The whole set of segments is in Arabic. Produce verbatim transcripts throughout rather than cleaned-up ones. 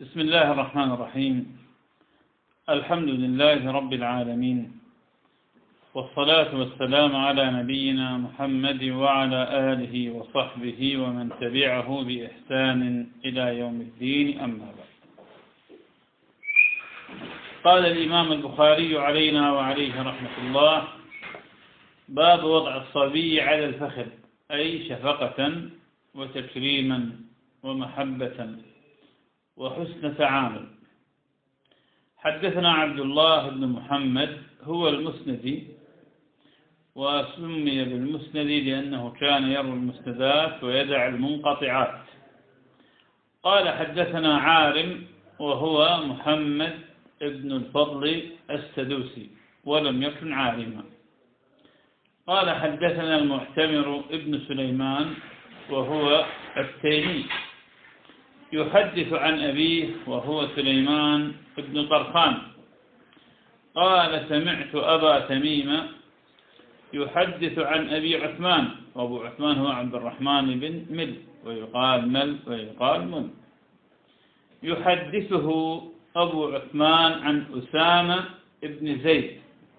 بسم الله الرحمن الرحيم. الحمد لله رب العالمين، والصلاة والسلام على نبينا محمد وعلى آله وصحبه ومن تبعه بإحسان إلى يوم الدين، أما بعد. قال الإمام البخاري علينا وعليه رحمة الله: باب وضع الصبي على الفخذ، أي شفقة وتكريما ومحبة وحسن تعامل. حدثنا عبد الله بن محمد هو المسندي، وسمي بالمسندي لأنه كان يروي المسندات ويدع المنقطعات. قال حدثنا عارم وهو محمد بن الفضل السدوسي ولم يكن عارما. قال حدثنا المعتمر ابن سليمان وهو التيمي يحدث عن أبيه وهو سليمان بن طرخان. قال سمعت أبا تميم يحدث عن أبي عثمان، وأبو عثمان هو عبد الرحمن بن مل ويقال مل ويقال من. يحدثه أبو عثمان عن أسامة بن زيد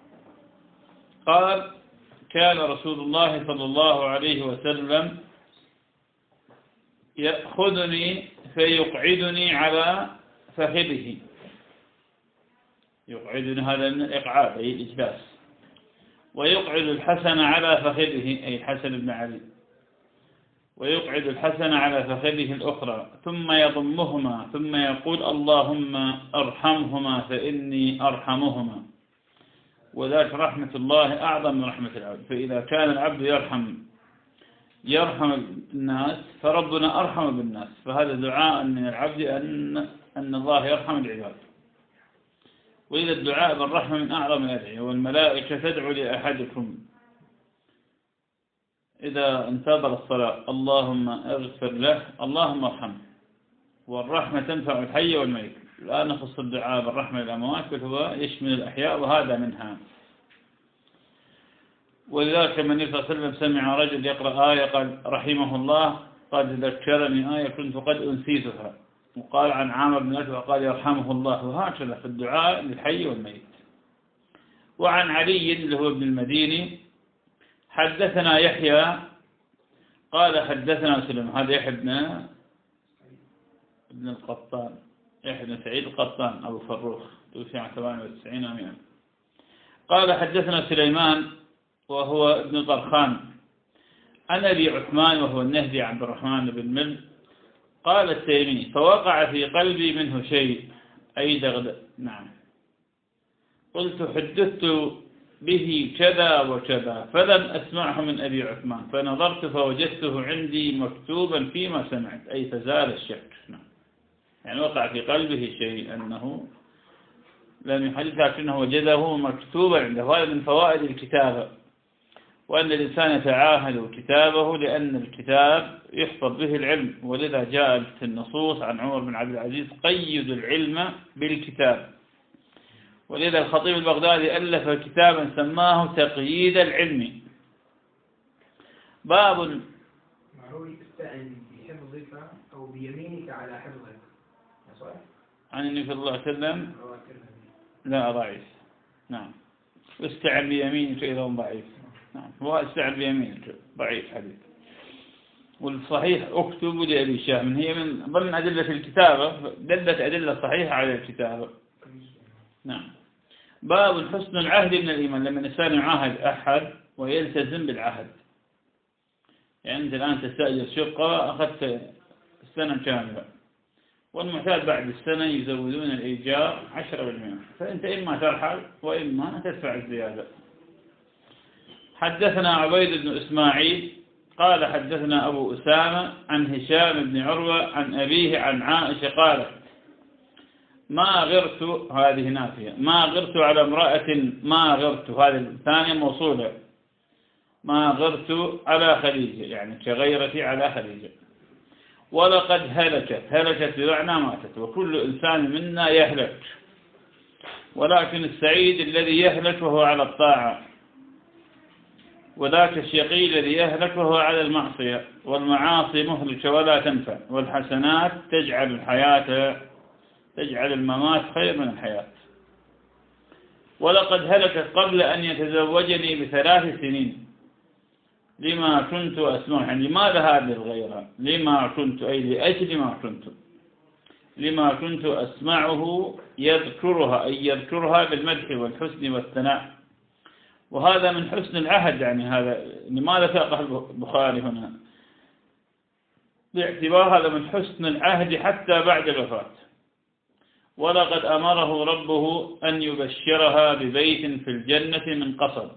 قال: كان رسول الله صلى الله عليه وسلم يأخذني فيقعدني على فخذه. يقعدني هذا من الإقعاد أي الإجلاس، ويقعد الحسن على فخذه أي الحسن بن علي، ويقعد الحسن على فخذه الأخرى، ثم يضمهما ثم يقول: اللهم ارحمهما فإني أرحمهما. وذلك رحمة الله أعظم من رحمة العبد، فإذا كان العبد يرحم يرحم الناس فربنا أرحم بالناس، فهذا دعاء من العبد أن أن الله يرحم العباد. وإذا الدعاء بالرحمة من أعظم الأدعية، والملائكة تدعو لأحدكم إذا انتظر الصلاة: اللهم اغفر له اللهم ارحمه. والرحمة تنفع الحي والميت، لا نخص الدعاء بالرحمة للأموات، بل هو يشمل الأحياء، وهذا منها. ولذلك النبي صلى الله عليه وسلم سمع رجل يقرأ آية قال: رحمه الله قد ذكرني آية كنت قد أنسيتها. وقال عن عامر بن أشعث قال: يرحمه الله. وهكذا في الدعاء للحي والميت. وعن علي اللي هو ابن المديني: حدثنا يحيى قال حدثنا سلم. هذا يحيى بن ابن القطان، يحيى بن سعيد القطان أبو فروخ، توفي عام ثمانية وتسعين ومئة. قال حدثنا سليمان وهو ابن طرخان عن أبي عثمان وهو النهدي عبد الرحمن بن مل. قال التيمي: فوقع في قلبي منه شيء، أي دغدغ. نعم. قلت حدثت به كذا وكذا فلم أسمعه من أبي عثمان، فنظرت فوجدته عندي مكتوبا فيما سمعت، أي فزال الشك. نعم. يعني وقع في قلبه شيء أنه لم يحدث، لكنه وجده مكتوبا عنده. هذا من فوائد الكتابة، وأن الإنسان يتعاهد كتابه، لأن الكتاب يحفظ به العلم. ولذا جاءت النصوص عن عمر بن عبد العزيز: قيد العلم بالكتاب. ولذا الخطيب البغدادي ألف كتابا سماه تقييد العلم. باب معروف استعن بحفظك أو بيمينك على حفظك. صحيح؟ عن النبي صلى الله عليه وسلم لا ضعيف. نعم. واستعن بيمينك إذا هم ضعيف. نعم. هو استعن بيمينك ضعيف حديث. والصحيح اكتب لأبي شهم، هي من ضمن أدلة الكتابة، دلت أدلة صحيحة على الكتابة. نعم. باب حسن العهد من الإيمان، لما الإنسان يعاهد أحد ويلتزم بالعهد. يعني أنت الآن تستأجر شقة أخذت سنة كاملة، والمعتاد بعد السنة يزودون الإيجار عشرة بالمئة، فأنت إما ترحل وإما تدفع الزيادة. حدثنا عبيد بن إسماعيل قال حدثنا أبو أسامة عن هشام بن عروة عن أبيه عن عائشة قالت: ما غرت، هذه نافية، ما غرت على امرأة، ما غرت هذه الثانية موصولة، ما غرت على خديجة، يعني كغيرتي على خديجة. ولقد هلكت، هلكت بمعنى ماتت، وكل إنسان منا يهلك، ولكن السعيد الذي يهلك وهو على الطاعة، وذاك الشقي الذي يهلك وهو على المعصية. والمعاصي مهلكة ولا تنفع، والحسنات تجعل الحياة تجعل الممات خير من الحياة. ولقد هلكت قبل أن يتزوجني بثلاث سنين لما كنت أسمع. يعني لماذا هذه الغيرة؟ لما كنت أي لأجل ما كنت لما كنت أسمعه يذكرها، أي يذكرها بالمدح والحسن والثناء. وهذا من حسن العهد. يعني هذا لماذا ساقه البخاري هنا؟ باعتبار هذا من حسن العهد حتى بعد الوفاة. ولقد أمره ربه أن يبشرها ببيت في الجنة من قصب.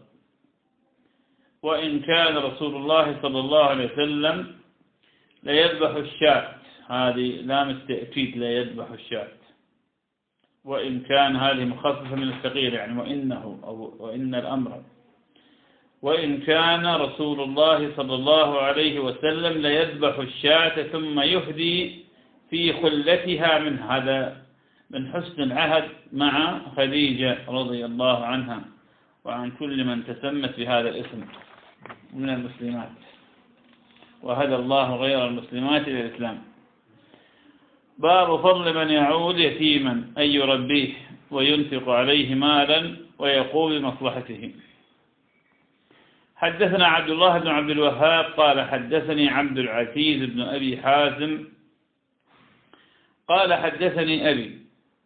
وإن كان رسول الله صلى الله عليه وسلم ليذبح الشاة، هذه لام التأكيد، لا يذبح الشاة. وإن كان هذه مخففة من الثقيل، يعني وإنه أو وإن الأمر. وإن كان رسول الله صلى الله عليه وسلم ليذبح الشاة ثم يهدي في خلتها من هذا من حسن العهد مع خديجة رضي الله عنها وعن كل من تسمت بهذا الاسم من المسلمات، وهدى الله غير المسلمات إلى الإسلام. باب فضل من يعود يتيما أي يربيه وينفق عليه مالا ويقوم بمصلحته. حدثنا عبد الله بن عبد الوهاب قال حدثني عبد العزيز بن أبي حازم قال حدثني أبي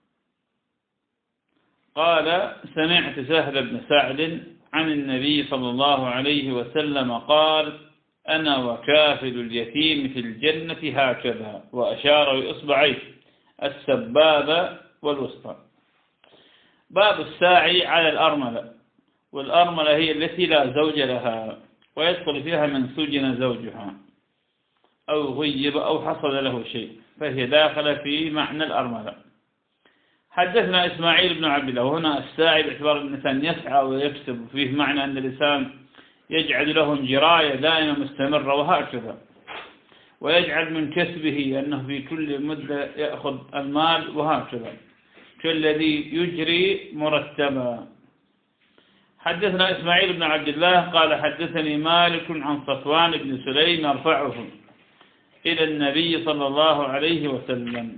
قال سمعت سهل بن سعد عن النبي صلى الله عليه وسلم قال أنا وكافل اليتيم في الجنة هكذا، وأشار بإصبعيه السبابة والوسطى. باب الساعي على الأرملة، والأرملة هي التي لا زوج لها ويدخل فيها من سجن زوجها أو غيب أو حصل له شيء، فهي داخلة في معنى الأرملة. حدثنا إسماعيل بن عبد الله. وهنا الساعي باعتبار الإنسان يسعى ويكسب، فيه معنى أن الإنسان يجعل لهم جراية دائمة مستمرة وهكذا، ويجعل من كسبه أنه في كل مدة يأخذ المال وهكذا، كالذي يجري مرتبا. حدثنا إسماعيل بن عبد الله قال حدثني مالك عن صفوان بن سليم يرفعه إلى النبي صلى الله عليه وسلم.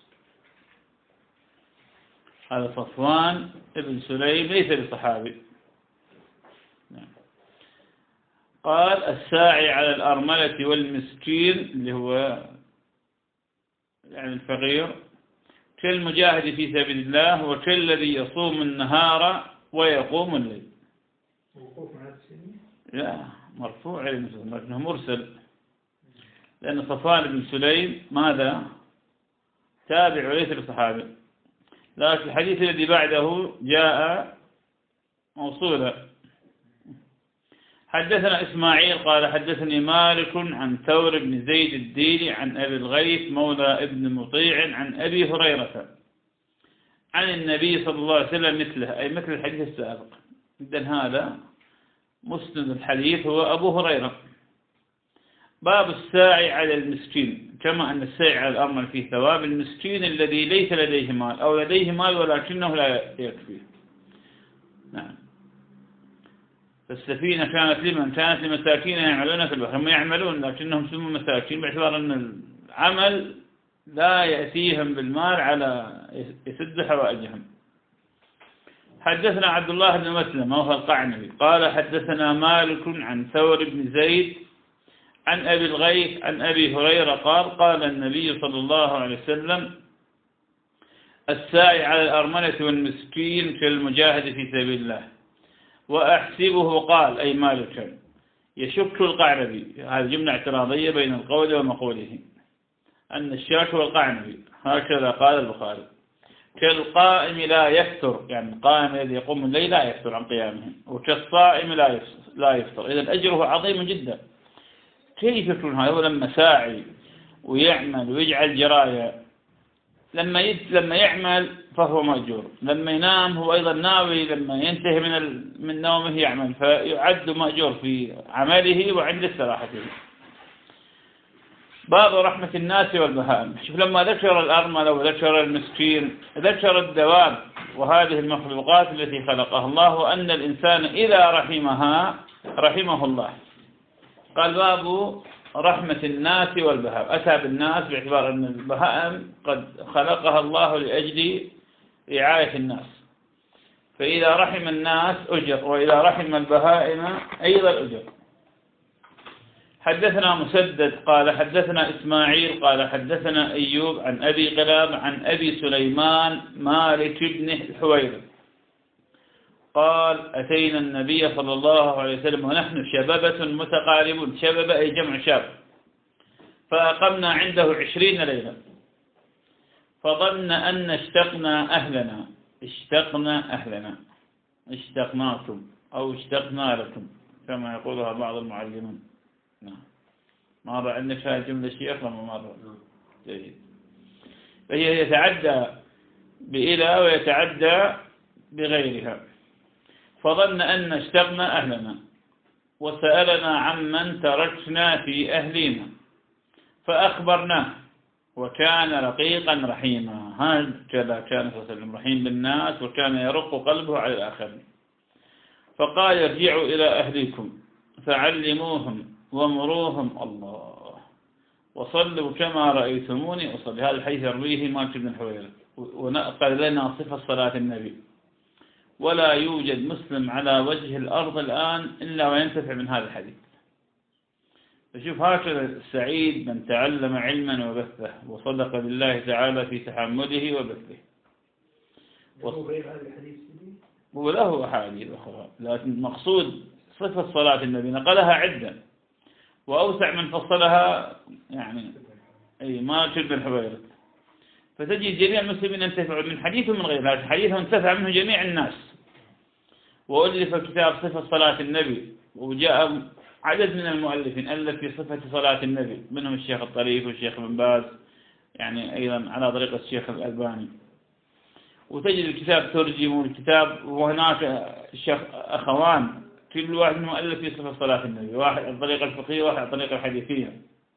هذا صفوان بن سليم ليس بصحابي. قال الساعي على الأرملة والمسكين اللي هو يعني الفقير كالمجاهد في سبيل الله وكالذي يصوم النهار ويقوم الليل. لا مرفوع لكنه مرسل، لأن صفوان بن سليم ماذا؟ تابع وليس بصحابي، لكن الحديث الذي بعده جاء موصولا. حدثنا إسماعيل قال حدثني مالك عن ثور بن زيد الديلي عن أبي الغيث مولى ابن مطيع عن أبي هريرة عن النبي صلى الله عليه وسلم مثله، أي مثل الحديث السابق. إذن هذا مسند الحديث هو أبو هريرة. باب الساعي على المسكين، كما أن الساعي على الأرمل فيه ثواب، المسكين الذي ليس لديه مال أو لديه مال ولكنه لا يكفيه. نعم. فالسفينة كانت لمن؟ كانت لمساكين يعملون في البحر، هم يعملون لكنهم سموا مساكين باعتبار أن العمل لا يأتيهم بالمال على يسد حوائجهم. حدثنا عبد الله بن مسلم وهو القعنبي قال حدثنا مالك عن ثور بن زيد عن أبي الغيث عن أبي هريرة قال قال النبي صلى الله عليه وسلم الساعي على الأرملة والمسكين كالمجاهد في سبيل الله. وأحسبه قال أي مالك يشك القعنبي، هذه جملة اعتراضية بين القول ومقوله، أن الشاك هو القعنبي، هكذا قال البخاري. كالقائم لا يفتر، يعني القائم الذي يقوم الليل لا يفتر عن قيامه، وكالصائم لا يفتر. إذا أجره عظيم جدا. كيف يكون هذا لما ساعي ويعمل ويجعل جراية؟ لما يد لما يعمل فهو مأجور، لما ينام هو أيضا ناوي، لما ينتهي من ال... من نومه يعمل، فيعد مأجور في عمله وعند استراحته. باب رحمة الناس والبهائم. شوف لما ذكر الأرملة وذكر المسكين ذكر الدواب وهذه المخلوقات التي خلقها الله، وأن الإنسان إذا رحمها رحمه الله. قال باب رحمة الناس والبهائم، أتى بالناس باعتبار أن البهائم قد خلقها الله لأجل رعاية الناس، فإذا رحم الناس أجر، وإذا رحم البهائم أيضا أجر. حدثنا مسدد قال حدثنا إسماعيل قال حدثنا أيوب عن أبي قلاب عن أبي سليمان مالك بن الحويرث قال أتينا النبي صلى الله عليه وسلم ونحن شبابة متقاربون، شباب أي جمع شاب، فأقمنا عنده عشرين ليلة، فظن أن اشتقنا أهلنا، اشتقنا أهلنا، اشتقناكم أو اشتقنا لكم كما يقولها بعض المعلمين. نعم، مر عندك هذه الجملة شيخ لما مر؟ جيد. فهي يتعدى بإلى ويتعدى بغيرها. فظن أن اشتقنا أهلنا وسألنا عمن تركنا في أهلنا فأخبرناه وكان رقيقا رحيما. هكذا كان صلى الله عليه وسلم، رحيم بالناس وكان يرق قلبه على الآخرين. فقال ارجعوا إلى أهليكم فعلموهم ومروهم الله وصلوا كما رأيتموني أصلي. هذا الحديث يرويه مالك بن الحويرث ونقل لنا صفة صلاة النبي، ولا يوجد مسلم على وجه الأرض الآن إلا وينتفع من هذا الحديث. فشوف هكذا السعيد من تعلم علما وبثه وصدق لله تعالى في تحمله وبثه. وله أحاديث أخرى، لكن المقصود صفة صلاة النبي نقلها عدة وأوسع من فصلها يعني أي ما بن الحويرث. فتجد جميع المسلمين ينتفعوا من حديثه من غير هذا الحديث، انتفع منه جميع الناس. وألف كتاب صفة صلاة النبي، وجاء عدد من المؤلفين ألف في صفة صلاة النبي، منهم الشيخ الطريف والشيخ بن باز، يعني أيضا على طريقة الشيخ الألباني. وتجد الكتاب ترجم الكتاب، وهناك الشيخ أخوان كل واحد مؤلف في صفة صلاة النبي، واحد على الطريقة الفقهية واحد على الطريقة الحديثية،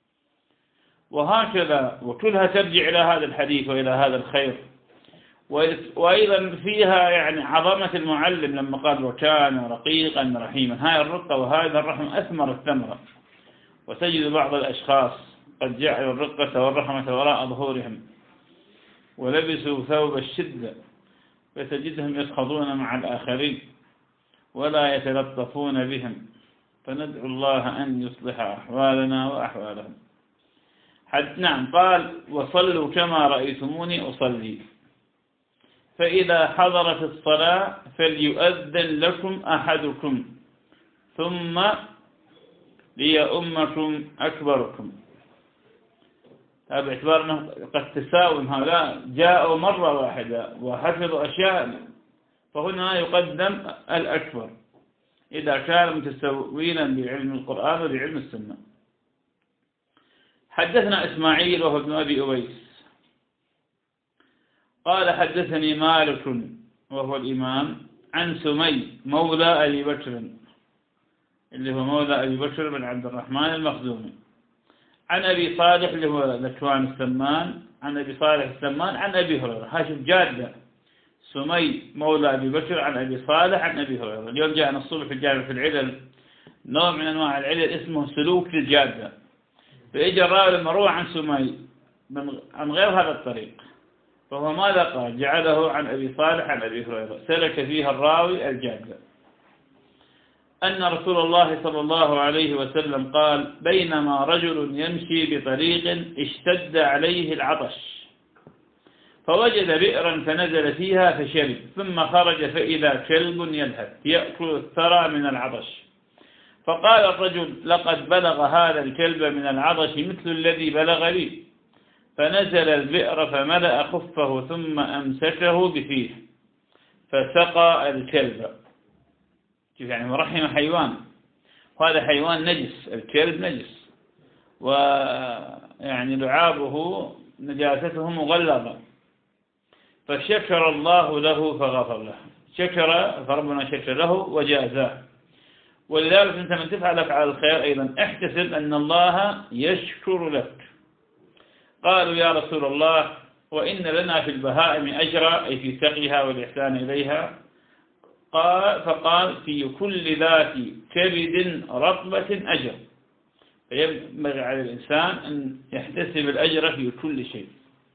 وهكذا وكلها ترجع إلى هذا الحديث وإلى هذا الخير. وأيضا فيها يعني عظمة المعلم لما قال وكان رقيقا رحيما. هاي الرقة وهذا الرحم أثمر الثمرة. وتجد بعض الأشخاص قد جعلوا الرقة والرحمة وراء ظهورهم ولبسوا ثوب الشدة، فتجدهم يسخطون مع الآخرين ولا يتلطفون بهم. فندعو الله أن يصلح أحوالنا وأحوالهم. حد نعم قال وصلوا كما رأيتموني أصلي، فإذا حضرت الصلاة فليؤذن لكم أحدكم ثم ليؤمكم أكبركم. هذا باعتبار أنه قد تساوم، هؤلاء جاءوا مرة واحدة وحفظوا أشياء، فهنا يقدم الأكبر إذا كان متساويا بعلم القرآن وبعلم السنة. حدثنا إسماعيل وهو ابن أبي أويس قال حدثني مالك وهو الإمام عن سمي مولى أبي بكر اللي هو مولى أبي بكر بن عبد الرحمن المخزومي، عن أبي صالح اللي هو ذكوان السمان، عن أبي صالح السمان عن أبي هريرة. هاشف جادة سمي مولى أبي بكر عن أبي صالح عن أبي هريرة. اليوم جاءنا الصبح في الجامع في العلل نوع من أنواع العلل اسمه سلوك الجادة، فإجى الراوي المروع عن سمي عن غير هذا الطريق، فهو ماذا قال؟ جعله عن أبي صالح عن أبي هريرة، سلك فيها الراوي الجادة. أن رسول الله صلى الله عليه وسلم قال بينما رجل يمشي بطريق اشتد عليه العطش فوجد بئرا فنزل فيها فشرب، ثم خرج فإذا كلب يلهث يأكل الثرى من العطش، فقال الرجل لقد بلغ هذا الكلب من العطش مثل الذي بلغ لي، فنزل البئر فملأ خفه ثم أمسكه بفيه فسقى الكلب. يعني مرحم حيوان، وهذا حيوان نجس، الكلب نجس، ويعني لعابه نجاسته مغلظة، فشكر الله له فغفر له، شكر فربنا شكر له وجازاه. ولذلك أنت من تفعل أفعال الخير أيضا احتسب أن الله يشكر لك. قالوا يا رسول الله وإن لنا في البهائم أجرا، أي في سقيها والإحسان إليها. قال فقال في كل ذات كبد رطبة أجر، فينبغي على الإنسان أن يحتسب الأجر في كل شيء.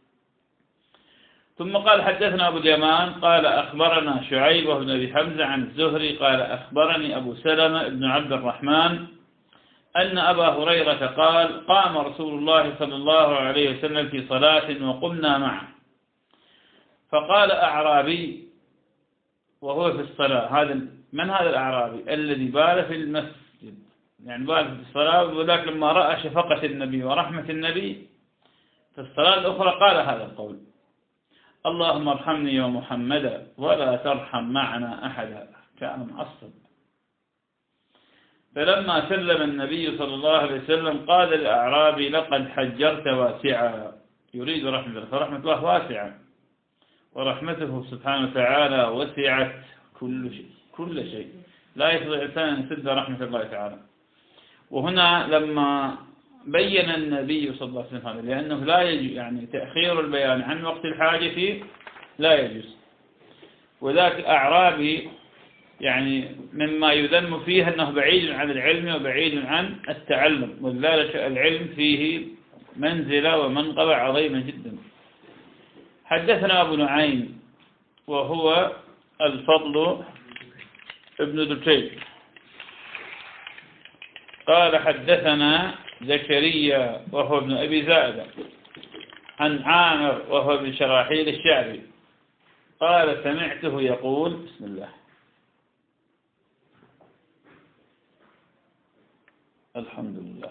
ثم قال حدثنا أبو اليمان قال أخبرنا شعيب بن أبي حمزة عن الزهري قال أخبرني أبو سلمة بن عبد الرحمن أن أبا هريرة قال قام رسول الله صلى الله عليه وسلم في صلاة وقمنا معه، فقال أعرابي وهو في الصلاة، هذا من هذا الأعرابي الذي بال في المسجد، يعني بال في الصلاة، ولكن لما رأى شفقة النبي ورحمة النبي في الصلاة الأخرى قال هذا القول: اللهم ارحمني ومحمدا ولا ترحم معنا أحدا. كان معصب. فلما سلم النبي صلى الله عليه وسلم قال الأعرابي: لقد حجرت واسعا، يريد رحمة الله، فرحمة الله واسعة، ورحمته سبحانه وتعالى وسعت كل شيء كل شيء، لا يستطيع الإنسان أن يسد رحمة الله تعالى. وهنا لما بين النبي صلى الله عليه وسلم هذا، لأنه لا يجوز يعني تأخير البيان عن وقت الحاجة فيه لا يجوز، وذاك أعرابي يعني مما يذم فيه أنه بعيد عن العلم وبعيد عن التعلم، ولذلك العلم فيه منزلة ومنقبة عظيمة جدا. حدثنا أبو نعيم وهو الفضل ابن دكين قال حدثنا زكريا وهو ابن أبي زائدة عن عامر وهو ابن شراحيل الشعبي قال سمعته يقول: بسم الله الحمد لله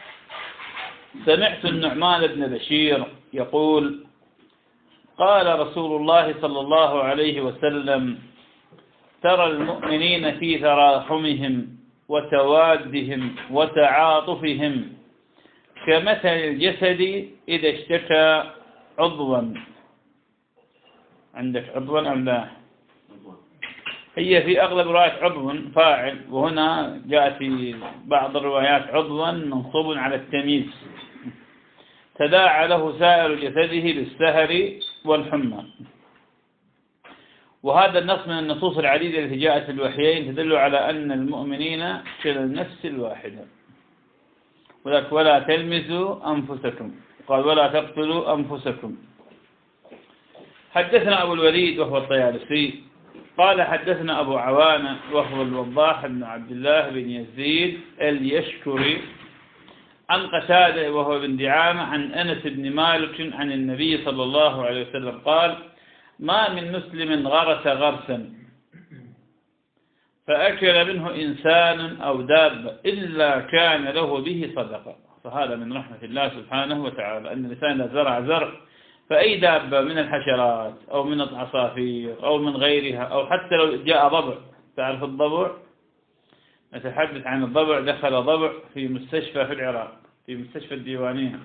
سمعت النعمان بن بشير يقول: قال رسول الله صلى الله عليه وسلم: ترى المؤمنين في تراحمهم وتوادهم وتعاطفهم كمثل الجسد إذا اشتكى عضوا. عندك عضوا أم لا؟ هي في أغلب روايات عضو فاعل، وهنا جاء في بعض الروايات عضوا منصوب على التمييز، تداعى له سائر جسده بالسهر والحمى. وهذا النص من النصوص العديدة التي جاءت في الوحيين تدل على أن المؤمنين كالنفس الواحدة. ولك ولا تلمزوا أنفسكم، قال ولا تقتلوا أنفسكم. حدثنا أبو الوليد وهو الطيالسي قال حدثنا أبو عوانة وهو الوضاح بن عبد الله بن يزيد اليشكري عن قتادة وهو ابن دعامة عن أنس بن مالك عن النبي صلى الله عليه وسلم قال: ما من مسلم غرس غرسا فأكل منه إنسان أو دابة إلا كان له به صدقة. فهذا من رحمة الله سبحانه وتعالى أن الإنسان إذا زرع زرع فأي دابة من الحشرات أو من العصافير أو من غيرها، أو حتى لو جاء ضبع، تعرف الضبع، نتحدث عن الضبع، دخل ضبع في مستشفى في العراق، في مستشفى الديوانية،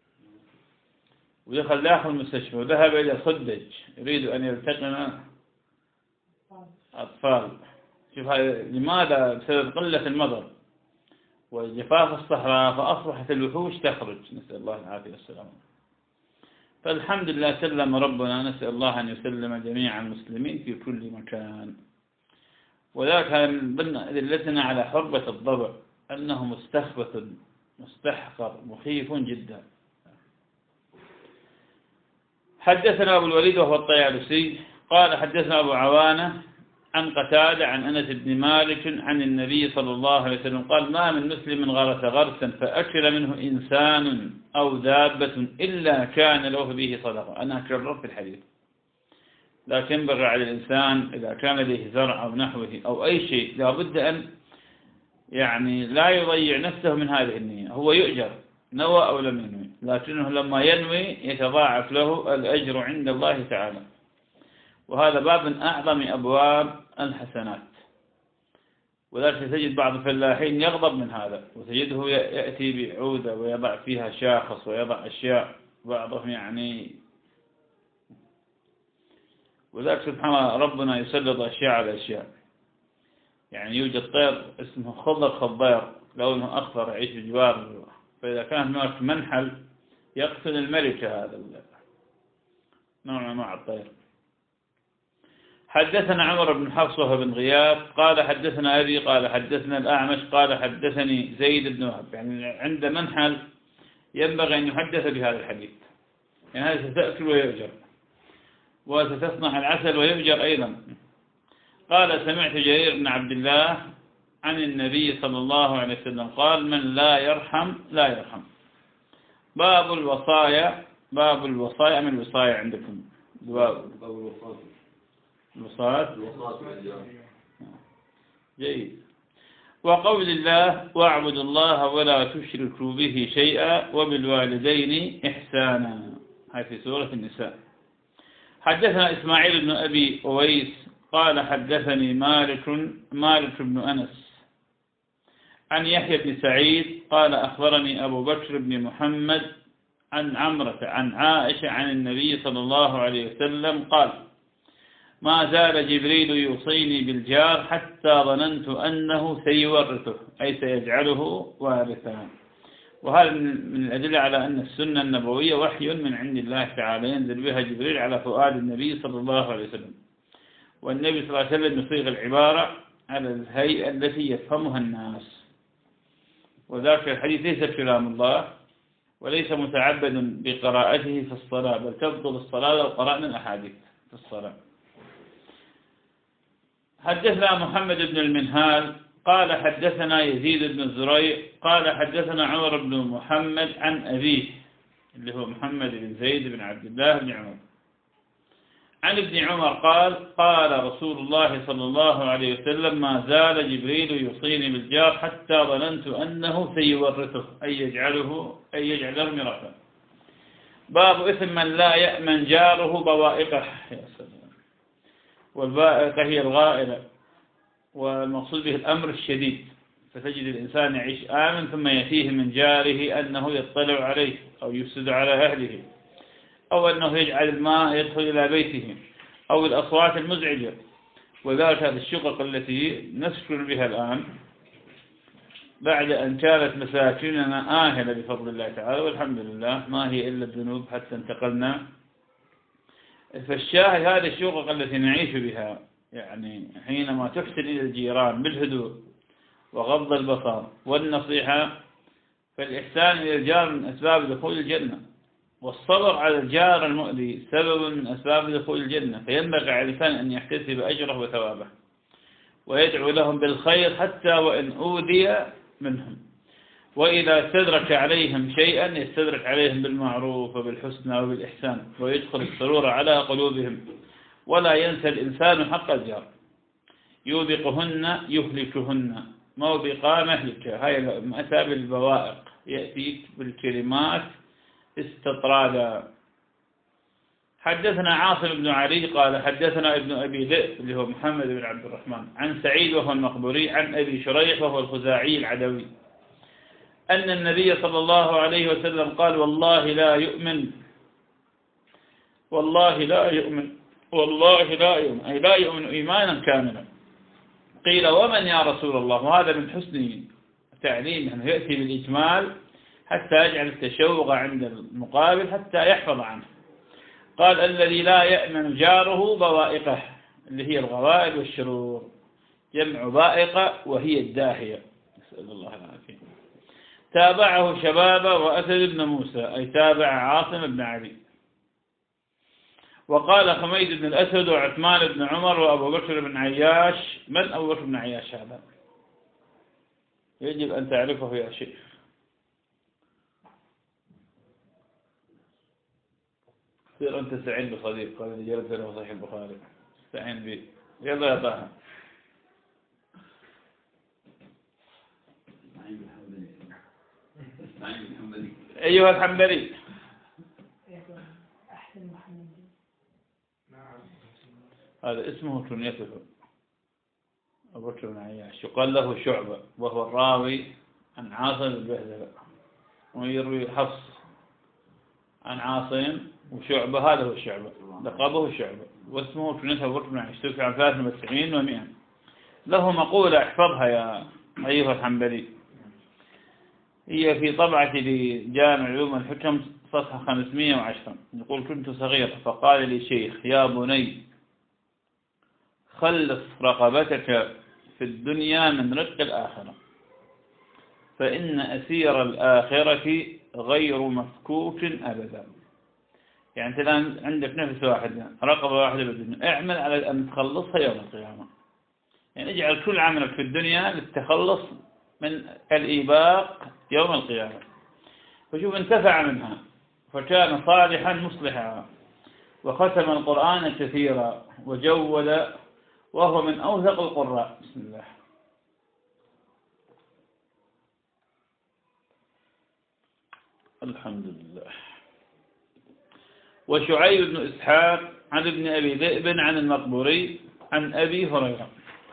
ودخل داخل المستشفى وذهب إلى خدج يريد أن يلتقم أطفال. شوف لماذا؟ بسبب قلة المطر وجفاف الصحراء فأصبحت الوحوش تخرج، نسأل الله العافية والسلامة. فالحمد لله سلم ربنا، نسأل الله أن يسلم جميع المسلمين في كل مكان. وذلك من ضمن أدلتنا على حربة الضبع أنه مستخبث مستحقر مخيف جدا. حدثنا أبو الوليد وهو الطيالسي قال حدثنا أبو عوانة عن قتادة عن أنس بن مالك عن النبي صلى الله عليه وسلم قال: ما من مسلم غرس غرسا فأكل منه إنسان أو دابة إلا كان له به صدقة. أنا أكرر في الحديث، لكن ينبغي على الإنسان إذا كان له زرع أو نحوه أو أي شيء لابد أن يعني لا يضيع نفسه من هذه النية. هو يؤجر نوى أو لم ينوي، لكنه لما ينوي يتضاعف له الأجر عند الله تعالى. وهذا باب من أعظم أبواب الحسنات. وذلك تجد بعض الفلاحين يغضب من هذا، وتجده يأتي بعودة ويضع فيها شاخص ويضع أشياء، بعضهم يعني. وذلك سبحان الله ربنا يسلط أشياء على أشياء. يعني يوجد طير اسمه خضر خضير لونه أخضر يعيش بجوار، فإذا كان هناك منحل يقتل الملكة هذا نوع من أنواع الطير. حدثنا عمر بن حفص بن غياث قال حدثنا أبي قال حدثنا الأعمش قال حدثني زيد بن وهب. يعني عند منحل ينبغي أن يحدث بهذا الحديث، يعني هذا ستأكل ويؤجر، وستصنع العسل ويؤجر أيضا. قال سمعت جرير بن عبد الله عن النبي صلى الله عليه وسلم قال من لا يرحم لا يرحم. باب الوصايا. باب الوصايا من الوصايا عندكم؟ باب الوصايا. جيد. وقول الله واعبدوا الله ولا تشركوا به شيئا وبالوالدين إحسانا، هذه في سورة النساء. حدثنا إسماعيل بن أبي أويس قال حدثني مالك مالك بن أنس عن يحيى بن سعيد قال أخبرني أبو بكر بن محمد عن عمرة عن عائشة عن النبي صلى الله عليه وسلم قال ما زال جبريل يوصيني بالجار حتى ظننت أنه سيورثه، أي سيجعله وارثا. وهذا من الأدلة على أن السنة النبوية وحي من عند الله تعالى ينزل بها جبريل على فؤاد النبي صلى الله عليه وسلم، والنبي صلى الله عليه وسلم يصيغ العبارة على الهيئة التي يفهمها الناس. وذلك الحديث ليس كلام الله وليس متعبد بقراءته في الصلاة، بل تبطل الصلاة لو قرأنا الأحاديث في الصلاة. حدثنا محمد بن المنهال قال حدثنا يزيد بن زريع قال حدثنا عمر بن محمد عن أبيه اللي هو محمد بن زيد بن عبد الله بن عمر عن ابن عمر قال قال رسول الله صلى الله عليه وسلم ما زال جبريل يوصيني بالجار حتى ظننت أنه سيورثه، أي يجعله أي يجعله ميراثا. باب إثم من لا يأمن جاره بوائقه. يا سلام. والبائقة هي الغائلة، والمقصود به الأمر الشديد، فتجد الإنسان يعيش آمن ثم يأتيه من جاره أنه يطلع عليه أو يفسد على أهله، أو أنه يجعل الماء يدخل إلى بيته، أو الأصوات المزعجة. وذلك هذه الشقق التي نسكن بها الآن بعد أن كانت مساكننا آهلة بفضل الله تعالى، والحمد لله ما هي إلا الذنوب حتى انتقلنا. فالشاهد هذه الشقق التي نعيش بها، يعني حينما تحسن إلى الجيران بالهدوء وغض البصر والنصيحة، فالإحسان إلى الجار من أسباب دخول الجنة، والصبر على الجار المؤذي سبب من أسباب دخول الجنة. فينبغي على الإنسان أن يحتسب أجره وثوابه ويدعو لهم بالخير حتى وإن أوذي منهم، وإذا استدرك عليهم شيئا يستدرك عليهم بالمعروف وبالحسنى وبالإحسان، ويدخل السرور على قلوبهم. ولا ينسى الإنسان حق الجار، يوبقهن يهلكهن، موبقا مهلكا. هاي مأتى بالبوائق، يأتيك بالكلمات استطرادا. حدثنا عاصم بن علي قال حدثنا ابن أبي ذئب اللي هو محمد بن عبد الرحمن عن سعيد وهو المقبوري عن أبي شريح وهو الخزاعي العدوي أن النبي صلى الله عليه وسلم قال والله لا يؤمن والله لا يؤمن والله لا يؤمن أي لا يؤمن إيمانا كاملا. قيل ومن يا رسول الله؟ وهذا من حسن تعليمه أنه يأتي بالإجمال حتى يجعل التشوق عند المقابل حتى يحفظ عنه. قال الذي لا يأمن جاره بوائقه، اللي هي الغوائل والشرور، جمع بائقة وهي الداهية، نسأل الله العافية. تابعه شبابه وأسد بن موسى، أي تابع عاصم بن علي. وقال حميد بن الأسد وعثمان بن عمر وأبو بكر بن عياش. من أبو بكر بن عياش هذا؟ يجب أن تعرفه يا شيخ. سير أنت استعين بصديق قال لي جلس له صحيح البخاري، استعين به. يلا يا طه. أيها الحنبلي. هذا اسمه كنيته أبو بكر بن عياش، يقال له شعبة، وهو الراوي عن عاصم البهذلة، ويروي حفص عن عاصم وشعبة. هذا هو شعبة، لقبه شعبة، واسمه كنيته أبو بكر بن عياش، توفي عن ثلاث وتسعين ومئة. له مقولة احفظها يا أيها الحنبلي، هي في طبعة لجامع علوم الحكم صفحة خمسمئة وعشرة. يقول كنت صغير فقال لي شيخ يا بني خلص رقبتك في الدنيا من رق الآخرة، فإن أسير الآخرة غير مفكوك أبدا. يعني أنت الآن عندك نفس واحد، رقبة واحدة بالدنيا، اعمل على أن تخلصها يوم القيامة. يعني اجعل كل عملك في الدنيا للتخلص من الإيباق يوم القيامة. فشوف انتفع منها فكان صالحا مصلحا، وختم القرآن كثيرا وجود، وهو من أوثق القراء. بسم الله. الحمد لله. وشعيب بن إسحاق عن ابن أبي ذئب عن المقبوري عن أبي هريرة.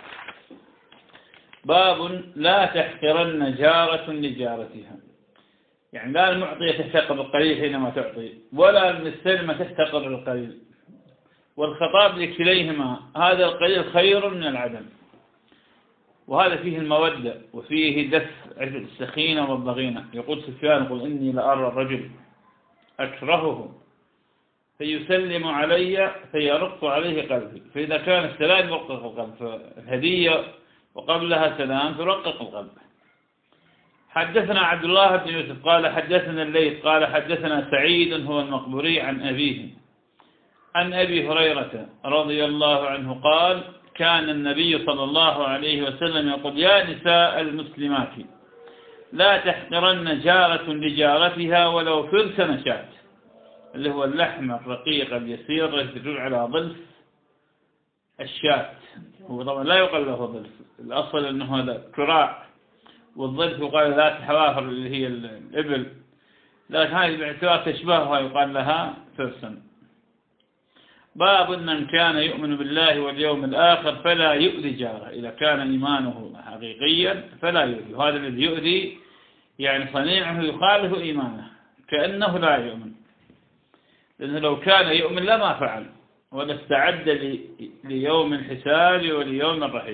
باب لا تحقرن جارة لجارتها، يعني لا المعطية تحتقر القليل حينما تعطي، ولا المستلمة تحتقر القليل، والخطاب لكليهما هذا القليل خير من العدم. وهذا فيه المودة وفيه دفع السخينة والضغينة. يقول سفيان يقول إني لأرى الرجل أكرهه فيسلم علي فيرق عليه قلبي، فإذا كان السلام يرقق القلب، فالهدية وقبلها سلام ترقق القلب. حدثنا عبد الله بن يوسف قال حدثنا الليث قال حدثنا سعيد هو المقبوري عن أبيه عن أبي هريرة رضي الله عنه قال كان النبي صلى الله عليه وسلم يقول يا نساء المسلمات لا تحقرن جارة لجارتها ولو فرس نشات، اللي هو اللحم الرقيق اليسير يدل على ضلف الشاة. هو طبعا لا يقال له ضلف، الأصل أنه هذا كراع، والضلف يقال ذات حوافر اللي هي الإبل، لكن هذه باعتبار تشبهها يقال لها فرسا. باب من كان يؤمن بالله واليوم الآخر فلا يؤذي جاره، إذا كان إيمانه حقيقيا فلا يؤذي. وهذا الذي يؤذي يعني صنيعه يخالف إيمانه كأنه لا يؤمن، لأنه لو كان يؤمن لما فعل ولا استعد ليوم الحساب وليوم الرحيل.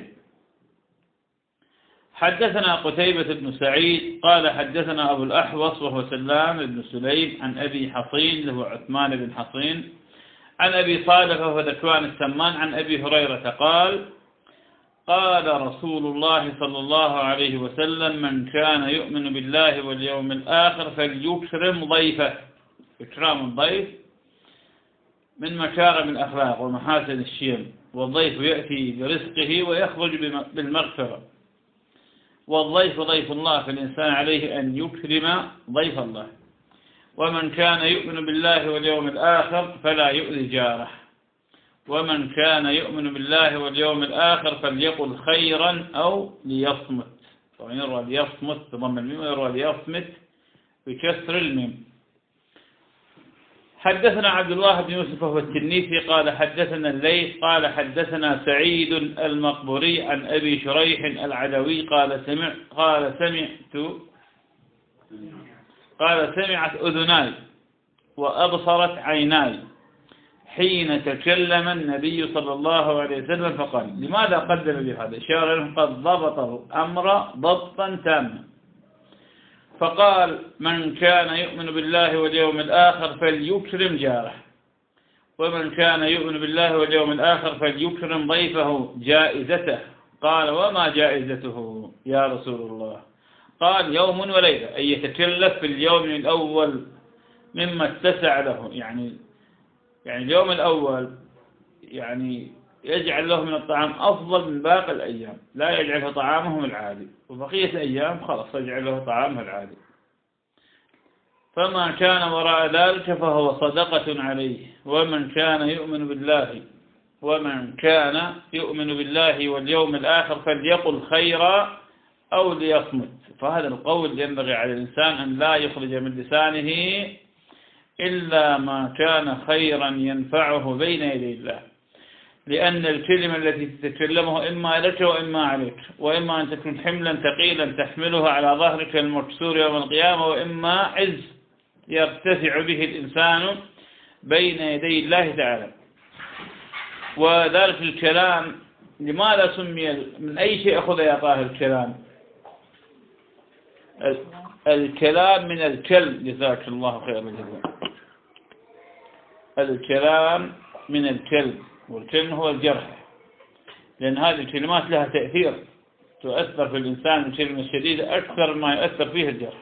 حدثنا قتيبة بن سعيد قال حدثنا أبو الأحوص وهو سلام بن سليم عن أبي حصين اللي هو عثمان بن حصين عن أبي صالح وهو ذكوان السمان عن أبي هريرة قال قال رسول الله صلى الله عليه وسلم من كان يؤمن بالله واليوم الآخر فليكرم ضيفه. إكرام الضيف من مكارم الأخلاق ومحاسن الشيم، والضيف يأتي برزقه ويخرج بالمغفرة، والضيف ضيف الله، فالإنسان عليه أن يكرم ضيف الله. ومن كان يؤمن بالله واليوم الآخر فلا يؤذي جاره، ومن كان يؤمن بالله واليوم الآخر فليقل خيرا أو ليصمت. طبعا يروى ليصمت بضم الميم ويروى ليصمت بكسر الميم. حدثنا عبد الله بن يوسف وهو التنيسي قال حدثنا الليث قال حدثنا سعيد المقبوري عن أبي شريح العدوي قال سمع قال سمعت قال سمعت أذناي وأبصرت عيناي حين تكلم النبي صلى الله عليه وسلم فقال. لماذا قدم بهذا؟ إشارة أنه قد ضبط الأمر ضبطا تاما، فقال من كان يؤمن بالله واليوم الآخر فليكرم جاره، ومن كان يؤمن بالله واليوم الآخر فليكرم ضيفه جائزته. قال وما جائزته يا رسول الله؟ قال يوم وليلة، أن يتكلف في اليوم الأول مما اتسع له، يعني يعني اليوم الأول يعني يجعل له من الطعام أفضل من باقي الأيام، لا يجعله طعامهم العادي، وبقية الأيام خلاص يجعل له طعامه العادي. فما كان وراء ذلك فهو صدقة عليه. ومن كان يؤمن بالله ومن كان يؤمن بالله واليوم الآخر فليقل خيرا أو ليصمت. فهذا القول ينبغي على الإنسان أن لا يخرج من لسانه إلا ما كان خيرا ينفعه بين يدي الله، لأن الكلمة التي تتكلمه إما لك وإما عليك، وإما أن تكون حملا ثقيلا تحملها على ظهرك المكسور يوم القيامة، وإما عز يرتفع به الإنسان بين يدي الله تعالى. وذلك الكلام لماذا سمي من أي شيء أخذ يا طاهر الكلام؟ الكلام من الكلم، جزاك الله خير الجزاء. الكلام من الكلم، والكلم هو الجرح، لأن هذه الكلمات لها تأثير، تؤثر في الإنسان الكلمة الشديدة أكثر ما يؤثر فيه الجرح.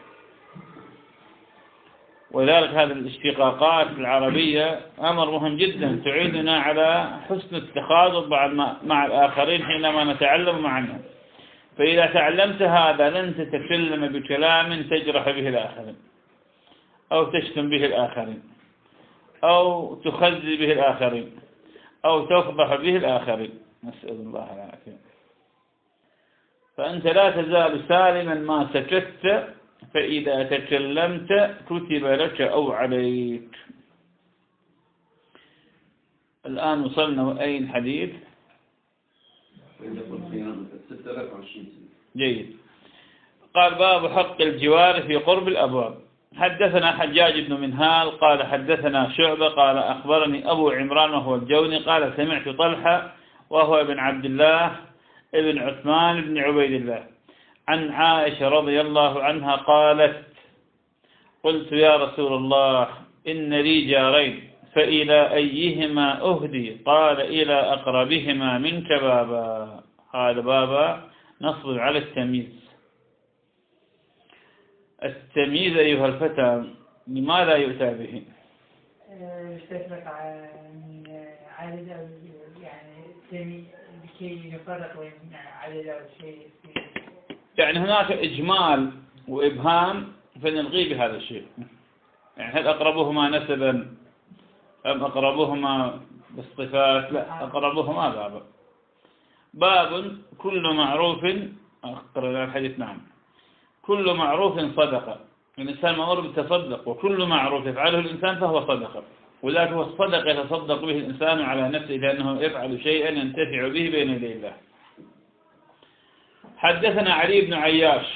وذلك هذه الاشتقاقات العربية أمر مهم جدا تعيننا على حسن التخاطب مع الآخرين حينما نتعلم معهم. فإذا تعلمت هذا لن تتكلم بكلام تجرح به الآخرين أو تشتم به الآخرين أو تخزي به الآخرين أو تفضح به الآخرين، نسأل الله العافية. فأنت لا تزال سالما ما سكت، فإذا تكلمت كتب لك أو عليك. الآن وصلنا أين حديث؟ جيد. قال باب حق الجوار في قرب الأبواب. حدثنا حجاج بن منهال قال حدثنا شعبة قال أخبرني أبو عمران وهو الجوني قال سمعت طلحة وهو ابن عبد الله ابن عثمان بن عبيد الله عن عائشة رضي الله عنها قالت قلت يا رسول الله إن لي جارين فإلى أيهما أهدي؟ قال إلى أقربهما منك بابا. هذا بابا نصب على التمييز. التمييز أيها الفتى لماذا يؤتى به؟ يستفرق عن عدد يعني التمييز لكي يفرق بين عدد الشيء. يعني هناك إجمال وإبهام فنلغي بهذا الشيء. يعني هل أقربهما نسبا أم أقربهما بالصفات؟ لا، أقربهما بابا. باب كل معروف أقرأ الحديث. نعم. كل معروف صدقة. الإنسان مأمور بالتصدق، وكل معروف يفعله الإنسان فهو صدقة، وذلك هو الصدق يتصدق به الإنسان على نفسه لأنه يفعل شيئا ينتفع به بين يدي الله. حدثنا علي بن عياش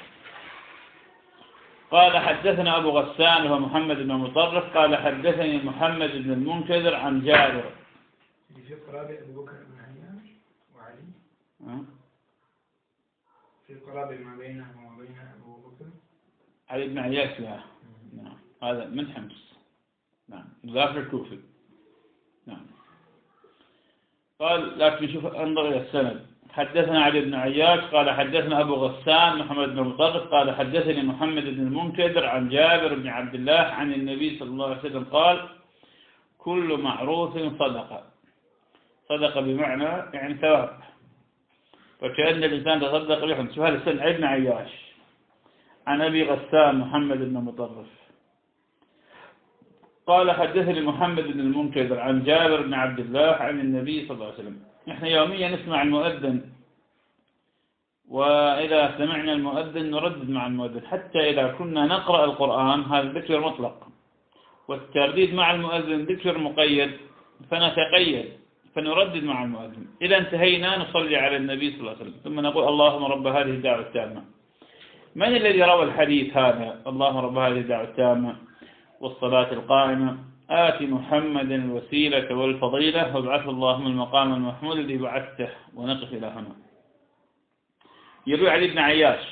قال حدثنا أبو غسان وهو محمد بن مطرف قال حدثني محمد بن المنكدر عن جابر. في قرابة أبو بكر بن عياش وعلي أه؟ في قرابة ما بينه وما بين أبو بكر علي بن عياش. لا، نعم، هذا من حمص. نعم، ظافر الكوفي. نعم. قال لكن شوف انظر إلى السند. حدثنا علي بن عياش قال حدثنا أبو غسان محمد بن مطرف قال حدثني محمد بن المنكدر عن جابر بن عبد الله عن النبي صلى الله عليه وسلم قال كل معروف صدقة. صدقة بمعنى يعني ثواب، فكأن الإنسان تصدق بهم. شوف هذا السند. علي بن عياش عن أبي غسان محمد بن مطرف قال حدثني محمد بن المنكدر عن جابر بن عبد الله عن النبي صلى الله عليه وسلم. نحن يوميا نسمع المؤذن، وإذا سمعنا المؤذن نردد مع المؤذن، حتى إذا كنا نقرأ القرآن هذا ذكر مطلق، والترديد مع المؤذن ذكر مقيد، فنتقيد فنردد مع المؤذن. إذا انتهينا نصلي على النبي صلى الله عليه وسلم ثم نقول اللهم رب هذه الدعوة التامة. من الذي روى الحديث هذا؟ اللهم رب هذه الدعوة التامة والصلاة القائمة آت محمد الوسيلة والفضيلة وابعثه اللهم المقام المحمود الذي بعثته. ونقف إلى هنا. يروي علي بن عياش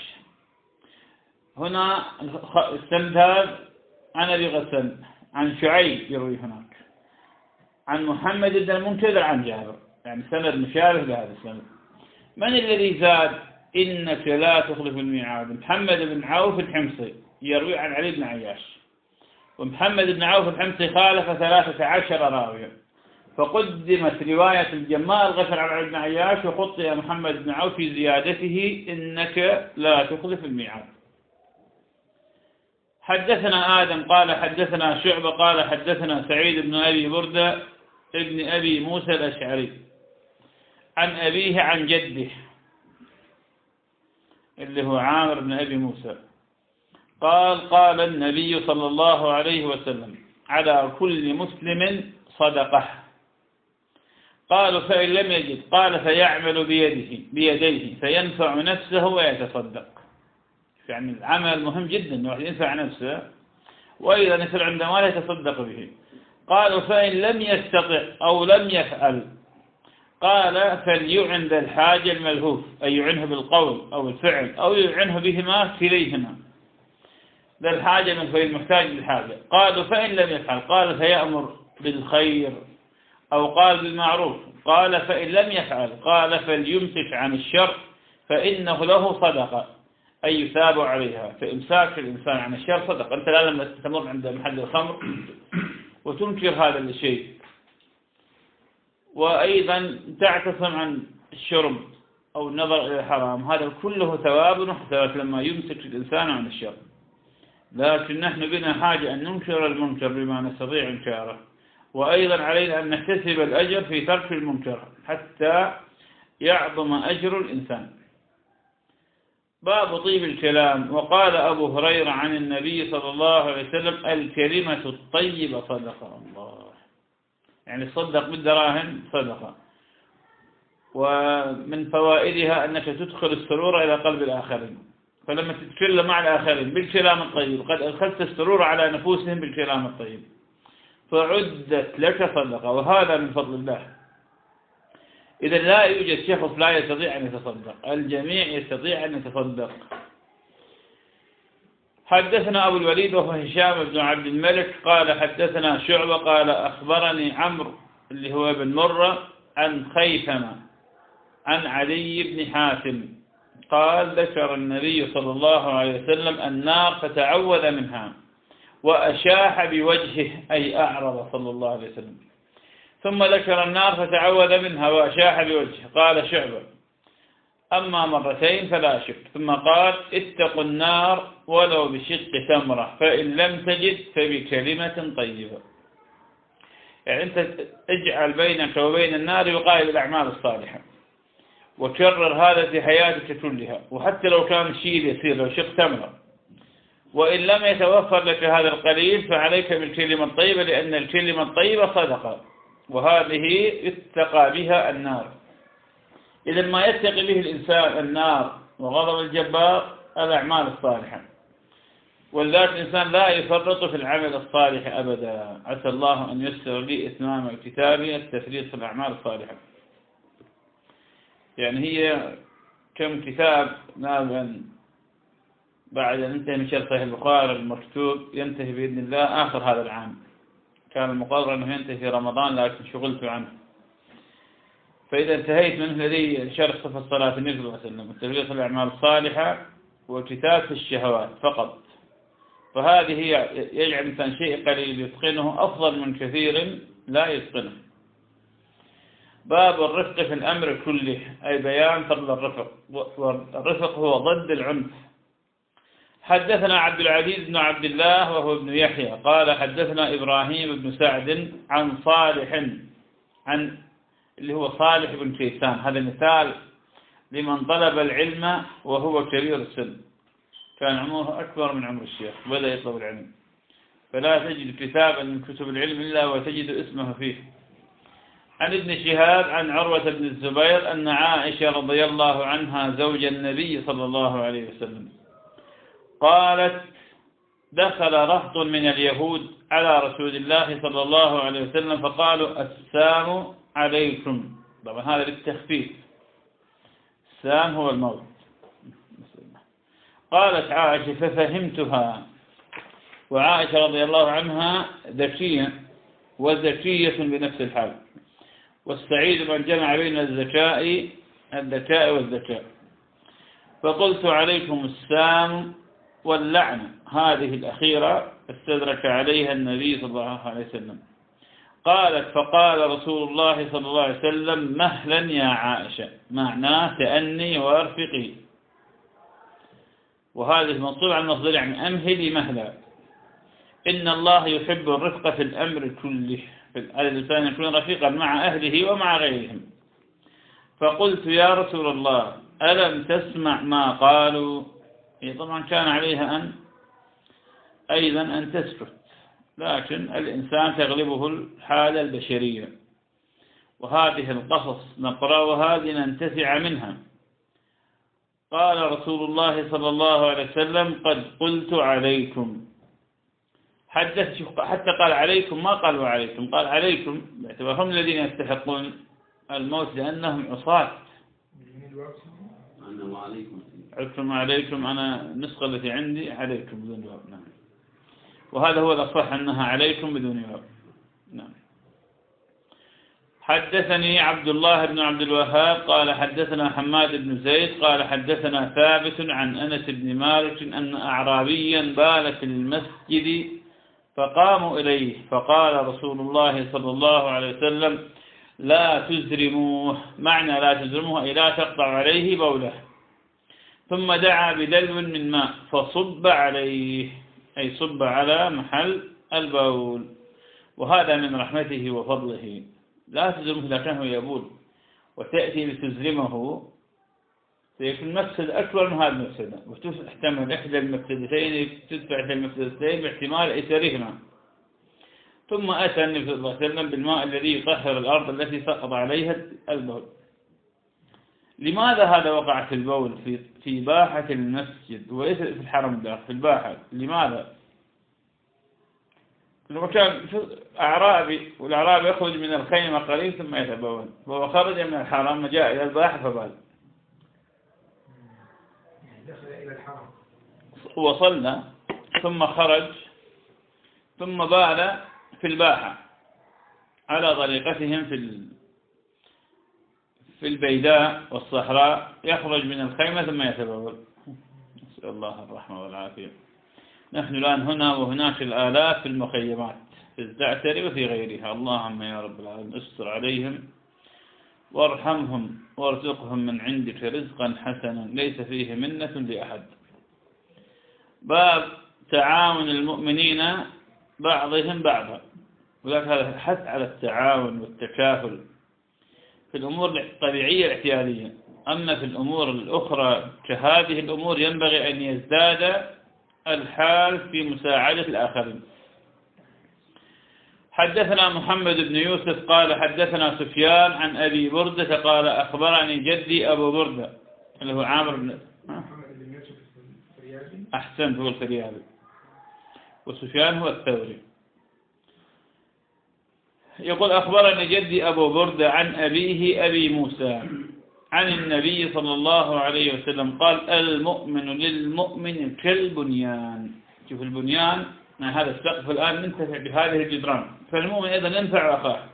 هنا السند هذا عن أبي غسان عن شعيب يروي هناك عن محمد بن المنكدر عن جابر، يعني سند مشابه لهذا السند. من الذي زاد إنك لا تخلف الميعاد؟ محمد بن عوف الحمصي يروي عن علي بن عياش، ومحمد بن عوف الحمصي خالف ثلاثة عشر راويا، فقدمت رواية الجماء الغفر على علي بن عياش وخطئ محمد بن عوف في زيادته إنك لا تخلف الميعاد. حدثنا آدم قال حدثنا شعبة قال حدثنا سعيد بن أبي بردة ابن أبي موسى الأشعري عن أبيه عن جده اللي هو عامر بن أبي موسى قال قال النبي صلى الله عليه وسلم على كل مسلم صدقة. قالوا فإن لم يجد قال فيعمل بيده بيديه فينفع نفسه ويتصدق. يعني العمل مهم جدا أنه ينفع نفسه، وإذا نفع عند ماله يتصدق به. قالوا فإن لم يستطع أو لم يفعل قال فليعن ذا الحاجة الملهوف، أي يعنه بالقول أو الفعل أو يعنه بهما كليهما. ذا الحاجة من فإن المحتاج للحاجة. قالوا فإن لم يفعل قال فيأمر بالخير أو قال بالمعروف، قال فإن لم يفعل قال فليمسك عن الشر فإنه له صدقة أي يثاب عليها. فإمساك الإنسان عن الشر صدقة. أنت لا لما تمر عند محل الخمر وتنكر هذا الشيء، وأيضا تعتصم عن الشرب أو النظر إلى الحرام، هذا كله ثواب وحسنات لما يمسك الإنسان عن الشر. لكن نحن بنا حاجة أن ننكر المنكر بما نستطيع إنكاره، وأيضا علينا أن نكتسب الأجر في ترك المنكر حتى يعظم أجر الإنسان. باب طيب الكلام. وقال أبو هريرة عن النبي صلى الله عليه وسلم الكلمة الطيبة صدقة. الله، يعني صدق بالدراهم صدقة. ومن فوائدها أنك تدخل السرور إلى قلب الآخرين، فلما تتكلم مع الآخرين بالكلام الطيب قد أدخلت السرور على نفوسهم بالكلام الطيب، فعدت لك صدقة، وهذا من فضل الله. إذا لا يوجد شخص لا يستطيع أن يتصدق، الجميع يستطيع أن يتصدق. حدثنا أبو الوليد وهو هشام بن عبد الملك قال حدثنا شعبة قال أخبرني عمرو اللي هو بن مرة عن خيثمة عن علي بن حاتم قال ذكر النبي صلى الله عليه وسلم النار فتعوذ منها وأشاح بوجهه أي أعرض صلى الله عليه وسلم، ثم ذكر النار فتعوذ منها وأشاح بوجهه. قال شعبة أما مرتين فلا شك، ثم قال اتقوا النار ولو بشق تمرة فإن لم تجد فبكلمة طيبة. يعني أنت اجعل بينك وبين النار وقائل الأعمال الصالحة، وكرر هذا في حياتك كلها، وحتى لو كان شيء يسير لو شق تمرة، وإن لم يتوفر لك هذا القليل فعليك بالكلمة الطيبة، لأن الكلمة الطيبة صدقة، وهذه يتقى بها النار. إذا ما يتقي به الإنسان النار وغضب الجبار الأعمال الصالحة، ولذلك الإنسان لا يفرط في العمل الصالح أبدا. عسى الله أن يسر لي إتمام كتابي التفريط في الأعمال الصالحة. يعني هي كم كتاب نابا بعد أن انتهي من شرح صحيح البخاري المكتوب ينتهي بإذن الله آخر هذا العام. كان المقرر أنه ينتهي في رمضان لكن شغلت عنه، فإذا انتهيت منه لدي شرح صفة الصلاة النبي صلى الله عليه وسلم والتفريط في الأعمال الصالحة وكتاب في الشهوات فقط. فهذه هي يجعل الإنسان شيء قليل يتقنه أفضل من كثير لا يتقنه. باب الرفق في الأمر كله، أي بيان فضل الرفق، والرفق هو ضد العنف. حدثنا عبد العزيز بن عبد الله وهو ابن يحيى قال حدثنا إبراهيم بن سعد عن صالح عن اللي هو صالح بن كيسان. هذا مثال لمن طلب العلم وهو كبير السن، كان عمره أكبر من عمر الشيخ بدأ يطلب العلم، فلا تجد كتابا من كتب العلم إلا وتجد اسمه فيه. عن ابن شهاب عن عروة بن الزبير أن عائشة رضي الله عنها زوج النبي صلى الله عليه وسلم قالت دخل رهط من اليهود على رسول الله صلى الله عليه وسلم فقالوا السام عليكم. طبعا هذا للتخفيف، السام هو الموت. قالت عائشة ففهمتها، وعائشة رضي الله عنها ذكية وذكية بنفس الحال، والسعيد من جمع بين الذكاء الذكاء والذكاء. فقلت عليكم السام واللعنة، هذه الأخيرة استدرك عليها النبي صلى الله عليه وسلم. قالت فقال رسول الله صلى الله عليه وسلم مهلا يا عائشة، معناه تأني وارفقي، وهذه منصوب على المصدر يعني أمهلي مهلا. إن الله يحب الرفق في الأمر كله، الإنسان يكون رفيقا مع أهله ومع غيرهم. فقلت يا رسول الله ألم تسمع ما قالوا؟ طبعا كان عليها أن أيضا أن تسكت، لكن الإنسان تغلبه الحالة البشرية، وهذه القصص نقرأها لننتفع منها. قال رسول الله صلى الله عليه وسلم قد قلت عليكم، حدث حتى قال عليكم، ما قال وعليكم، قال عليكم باعتبار هم الذين يستحقون الموت لأنهم عصاة. عليكم عليكم أنا النسخة التي عندي عليكم بدون واو. نعم، وهذا هو الأصح أنها عليكم بدون واو. نعم. حدثني عبد الله بن عبد الوهاب قال حدثنا حماد بن زيد قال حدثنا ثابت عن أنس بن مالك أن أعرابيا بال في المسجد فقاموا إليه فقال رسول الله صلى الله عليه وسلم لا تزرموه، معنى لا تزرموه أي لا تقطع عليه بوله، ثم دعا بدلو من ماء فصب عليه أي صب على محل البول، وهذا من رحمته وفضله. لا تزرمه إذا كان هو يبول وتأتي لتزرمه سيكون مفسد أكبر من هذا المفسدة، وتحتمل إحدى المفسدتين تدفع إحدى المفسدتين باحتمال أيسرهما. ثم أتى النبي صلى الله عليه وسلم بالماء الذي يطهر الأرض التي سقط عليها البول. لماذا هذا وقع في البول في في باحة المسجد وليس في الحرم الداخل، في الباحة؟ لماذا؟ لو كان أعرابي والأعرابي يخرج من الخيمة قليل ثم يتبول، وهو خرج من الحرم جاء إلى الباحة فبال. دخل إلى الحرم وصلنا ثم خرج ثم بال في الباحة على طريقتهم في في البيداء والصحراء، يخرج من الخيمة ثم يتبول. نسأل الله الرحمة والعافية. نحن الآن هنا وهناك الآلاف في المخيمات في الزعتر وفي غيرها، اللهم يا رب العالمين استر عليهم وارحمهم وارزقهم من عندك رزقا حسنا ليس فيه منة لأحد. باب تعاون المؤمنين بعضهم بعضا، ولكن هذا حث على التعاون والتكافل في الأمور الطبيعية الاعتيادية. أما في الأمور الأخرى كهذه الأمور ينبغي أن يزداد الحال في مساعدة الآخرين. حدثنا محمد بن يوسف قال حدثنا سفيان عن أبي بردة قال أخبرني جدي أبو بردة اللي هو عامر بن محمد بن يوسف الفريابي. أحسنت، هو الفريابي، وسفيان هو الثوري. يقول أخبرني جدي أبو بردة عن أبيه أبي موسى عن النبي صلى الله عليه وسلم قال المؤمن للمؤمن كالبنيان. شوف البنيان، هذا السقف الآن منتفع بهذه الجدران، فالمؤمن أيضا ينفع أخاه،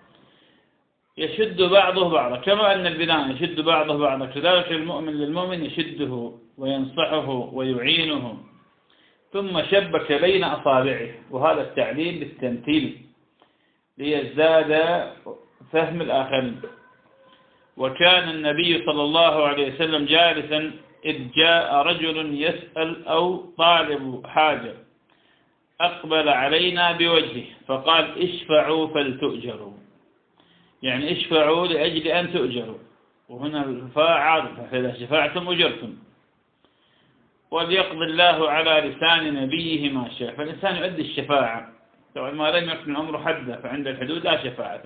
يشد بعضه بعضا كما أن البناء يشد بعضه بعضا، كذلك المؤمن للمؤمن يشده وينصحه ويعينه. ثم شبك بين أصابعه، وهذا التعليل بالتمثيل ليزداد فهم الآخرين. وكان النبي صلى الله عليه وسلم جالسا إذ جاء رجل يسأل أو طالب حاجة أقبل علينا بوجهه فقال اشفعوا فلتؤجروا، يعني اشفعوا لأجل أن تؤجروا، وهنا الفاء عاطفة، فإذا شفعتم أجرتم. وليقضي الله على لسان نبيه ما شاء، فالإنسان يؤدي الشفاعة، طبعا ما لم يكن الأمر حدا فعند الحدود لا شفاعة.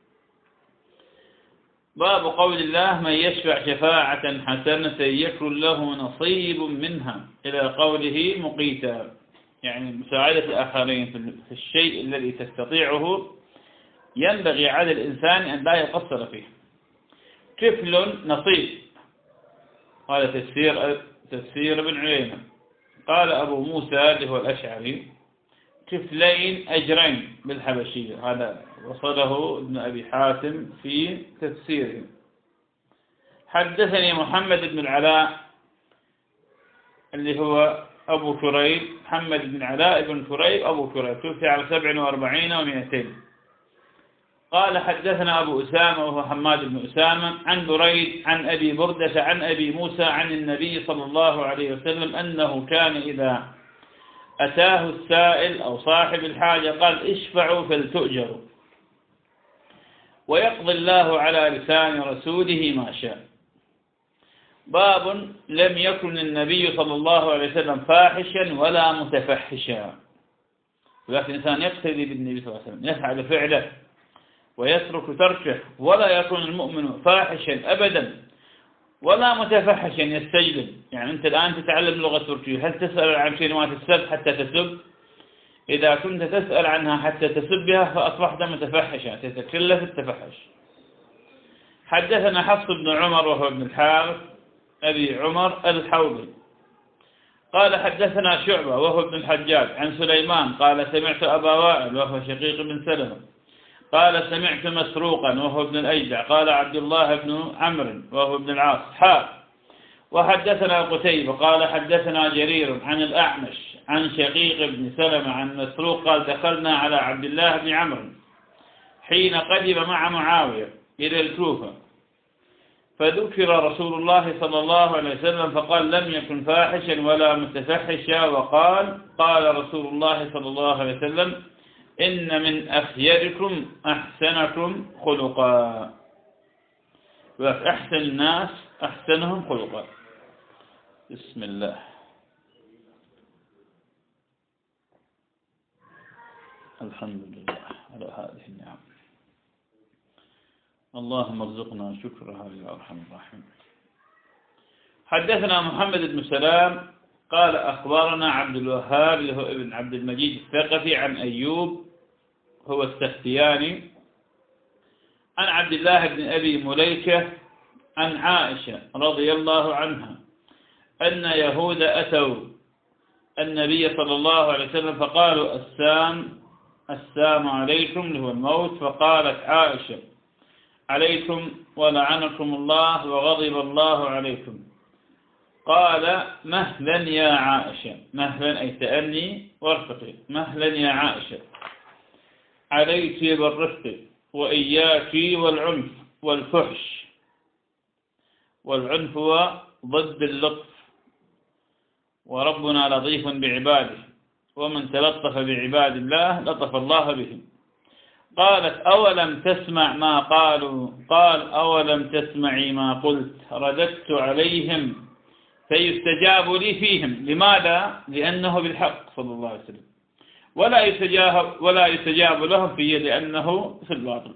باب قول الله من يشفع شفاعة حسنة يكن له نصيب منها إلى قوله مقيتا، يعني مساعدة الآخرين في الشيء الذي تستطيعه ينبغي على الإنسان أن لا يقصر فيه. كفل نصيب، هذا تفسير تفسير ابن عيينة. قال أبو موسى اللي هو الأشعري كفلين أجرين بالحبشية، هذا وصله ابن أبي حاتم في تفسيره. حدثني محمد بن العلاء اللي هو أبو كريب، محمد بن علاء بن كريب أبو كريب، توفي على سبع وأربعين ومئتين. قال حدثنا أبو أسامة وهو حماد بن أسامة عن بريد عن أبي بردة عن أبي موسى عن النبي صلى الله عليه وسلم أنه كان إذا أتاه السائل أو صاحب الحاجة قال اشفعوا فلتؤجروا، ويقضي الله على لسان رسوله ما شاء. باب لم يكن النبي صلى الله عليه وسلم فاحشا ولا متفحشا، ولكن الإنسان يقتدي بالنبي صلى الله عليه وسلم، يفعل فعله ويترك تركه، ولا يكون المؤمن فاحشا أبدا ولا متفحشا يستجلب. يعني أنت الآن تتعلم اللغة التركية، هل تسأل عن كلمات السب حتى تسب؟ إذا كنت تسأل عنها حتى تسبها فأصبحت متفحشا، تتكلف التفحش. حدثنا حفص بن عمر وهو ابن الحارث أبي عمر الحوضي قال حدثنا شعبة وهو ابن الحجاج عن سليمان قال سمعت أبا وائل وهو شقيق بن سلمة قال سمعت مسروقا وهو ابن الأجدع قال عبد الله بن عمرو وهو ابن العاص حاء وحدثنا قتيبة قال حدثنا جرير عن الأعمش عن شقيق بن سلمة عن مسروق قال دخلنا على عبد الله بن عمرو حين قدم مع معاوية إلى الكوفة فذكر رسول الله صلى الله عليه وسلم فقال لم يكن فاحشا ولا متفحشا وقال قال رسول الله صلى الله عليه وسلم إن من أخيركم أحسنكم خلقا وأحسن الناس أحسنهم خلقا. بسم الله. الحمد لله على هذه النعم. اللهم ارزقنا شكرها يا أرحم الراحمين. حدثنا محمد بن سلام قال أخبرنا عبد الوهاب اللي هو ابن عبد المجيد الثقفي عن أيوب هو السختياني عن عبد الله بن أبي مليكة عن عائشة رضي الله عنها أن يهود أتوا النبي صلى الله عليه وسلم فقالوا السام السام عليكم اللي هو الموت فقالت عائشة عليكم ولعنكم الله وغضب الله عليكم. قال مهلا يا عائشة مهلا أي تأني وارفقي مهلا يا عائشة عليك بالرفق وإياك والعنف والفحش والعنف هو ضد اللطف وربنا لطيف بعباده ومن تلطف بعباد الله لطف الله بهم. قالت أولم تسمع ما قالوا قال أولم تسمعي ما قلت رددت عليهم فيستجاب لي فيهم. لماذا؟ لأنه بالحق صلى الله عليه وسلم ولا يستجاب, ولا يستجاب لهم فيه لأنه في الباطل.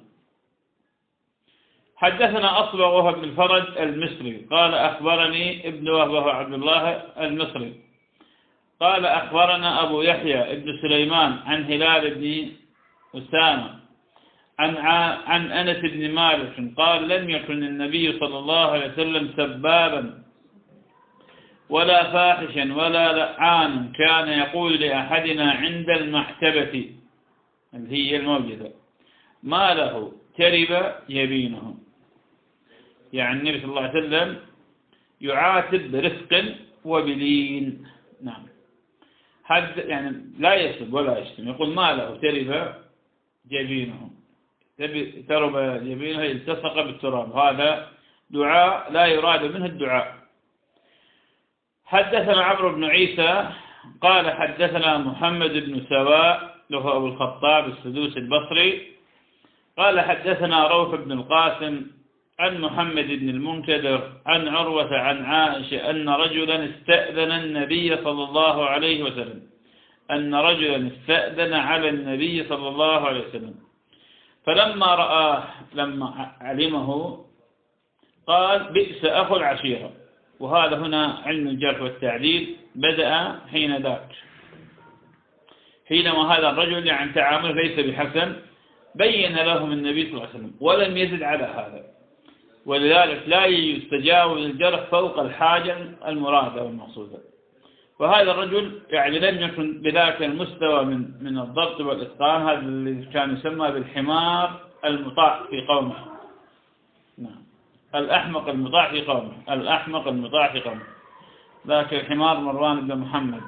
حدثنا أصبغ وهو ابن الفرج المصري قال أخبرني ابن وهو عبد الله المصري قال أخبرنا أبو يحيى ابن سليمان عن هلال بن أسامة عن عن أنس بن مالك قال لم يكن النبي صلى الله عليه وسلم سبابا ولا فاحشا ولا لعانا كان يقول لأحدنا عند المحتبة اللي هي الموجودة ما له ترب يبينه. يعني النبي صلى الله عليه وسلم يعاتب برفق وبلين. نعم حد يعني لا يسب ولا يشتم يقول ما له ترب جبينه ترب جبينه التصق بالتراب هذا دعاء لا يراد منه الدعاء. حدثنا عمرو بن عيسى قال حدثنا محمد بن سواء له أبو الخطاب السدوسي البصري قال حدثنا روح بن القاسم عن محمد بن المنكدر عن عروة عن عائشة أن رجلا استأذن النبي صلى الله عليه وسلم أن رجلا استأذن على النبي صلى الله عليه وسلم فلما رآه لما علمه قال بئس أخو العشيرة. وهذا هنا علم الجرح والتعديل بدأ حين ذاك حينما هذا الرجل يعني تعامله ليس بحسن بين لهم النبي صلى الله عليه وسلم ولم يزد على هذا ولذلك لا يستجاوز الجرح فوق الحاجة المرادة والمقصودة. وهذا الرجل يعني لم يكن بذاك المستوى من من الضبط والإتقان هذا اللي كان يسمى بالحمار المطاع في قومه. نعم الأحمق المطاع في قومه الأحمق المطاع في قومه ذاك الحمار مروان بن محمد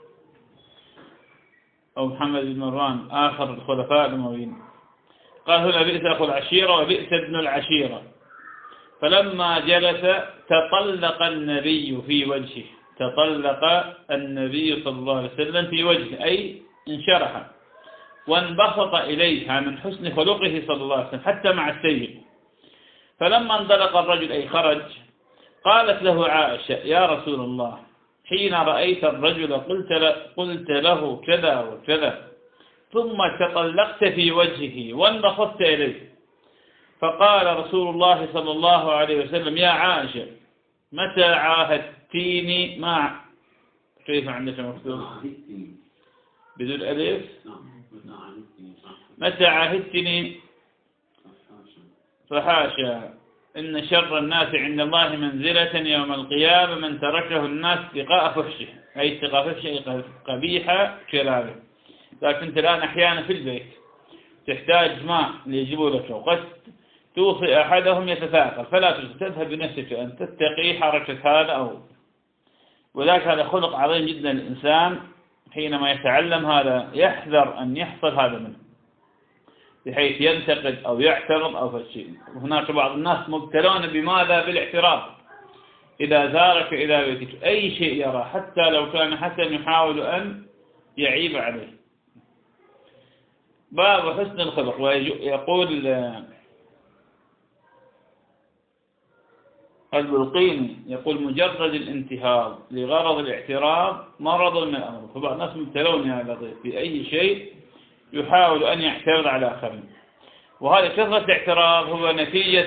أو محمد بن مروان آخر الخلفاء الأمويين. قال هنا بئس أخو العشيرة وبئس ابن العشيرة. فلما جلس تطلق النبي في وجهه تطلق النبي صلى الله عليه وسلم في وجهه أي انشرح وانبسط إليها من حسن خلقه صلى الله عليه وسلم حتى مع السيد. فلما انطلق الرجل أي خرج قالت له عائشة يا رسول الله حين رأيت الرجل قلت له, قلت له كذا وكذا ثم تطلقت في وجهه وانبسطت إليه. فقال رسول الله صلى الله عليه وسلم يا عائشة متى عاهدتيني مع كيف عندك مكتوب بدون ألف متى عاهدتني فحاشا إن شر الناس عند الله منزلة يوم القيامة من تركه الناس اتقاء فحشه أي اتقاء فحشه قبيح كلامه. لكن أنت الآن أحيانا في البيت تحتاج ماء ليجيبوا لك، وقد توصي أحدهم يتثاقل فلا تذهب بنفسك أن تتقي حركة هذا أو، وذلك هذا خلق عظيم جدا الإنسان حينما يتعلم هذا يحذر أن يحصل هذا منه بحيث ينتقد أو يعترض أو فشيء. وهناك بعض الناس مبتلون بماذا؟ بالاعتراض. إذا زارك إلى بيتك أي شيء يرى حتى لو كان حسن يحاول أن يعيب عليه. باب حسن الخلق. ويقول البلقيني يقول مجرد الانتهاض لغرض الاعتراض مرض من الأمر. فبعض الناس مبتلون يا لطيف بأي شيء يحاول أن يعترض على آخرين، وهذا كثرة الاعتراض هو نتيجة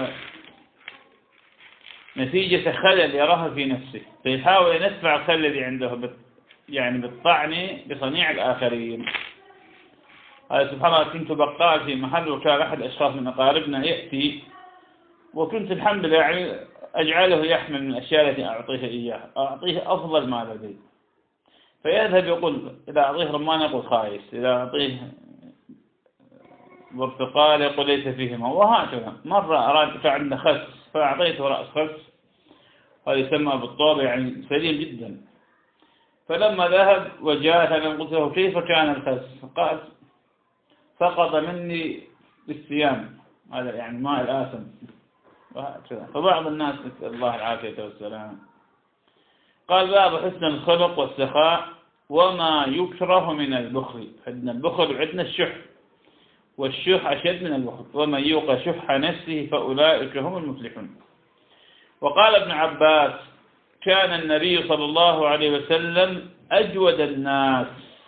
نتيجة خلل يراها في نفسه، فيحاول أن يدفع الخلل الذي عنده يعني بالطعن بصنيع الآخرين. هذا سبحان الله. كنت بقال في محل وكان أحد الأشخاص من أقاربنا يأتي، وكنت الحمد لله يعني أجعله يحمل من الأشياء التي أعطيه إياها، أعطيه أفضل ما لدي، فيذهب يقول إذا أعطيه رمان يقول خايس، إذا أعطيه برتقال يقول ليس فيهما، وهكذا. مرة أراد عنده خس فأعطيته رأس خس، هذا يسمى بالطوبة يعني سليم جدا. فلما ذهب وجاء أنا قلت له كيف كان الخس؟ قال سقط مني بالسيام، هذا يعني ماء الآثم. فبعض الناس نسأل الله العافية والسلام. قال باب حسن الخلق والسخاء وما يكره من البخل. عندنا البخل وعندنا الشح، والشح أشد من البخل. ومن يوق شح نفسه فأولئك هم المفلحون. وقال ابن عباس كان النبي صلى الله عليه وسلم أجود الناس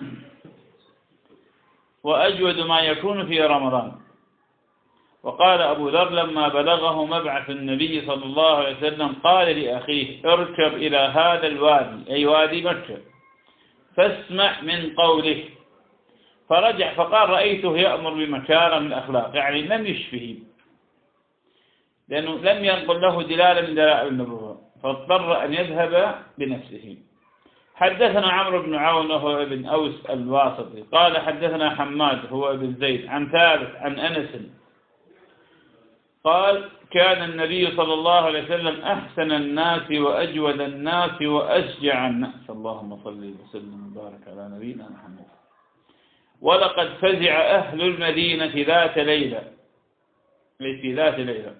وأجود ما يكون في رمضان. وقال أبو ذر لما بلغه مبعث النبي صلى الله عليه وسلم قال لأخيه اركب إلى هذا الوادي، أي وادي مكة، فاسمع من قوله. فرجع فقال رأيته يأمر بمكارم الأخلاق، يعني لم يشفه لأنه لم ينقل له دلالة من دلائل النبوة، فاضطر أن يذهب بنفسه. حدثنا عمرو بن عون وهو ابن أوس الواسطي قال حدثنا حماد هو ابن زيد عن ثابت عن أنس قال كان النبي صلى الله عليه وسلم أحسن الناس وأجود الناس وأشجع الناس. اللهم صل وسلم وبارك على نبينا محمد. ولقد فزع أهل المدينة ذات ليلة، في ذات ليلة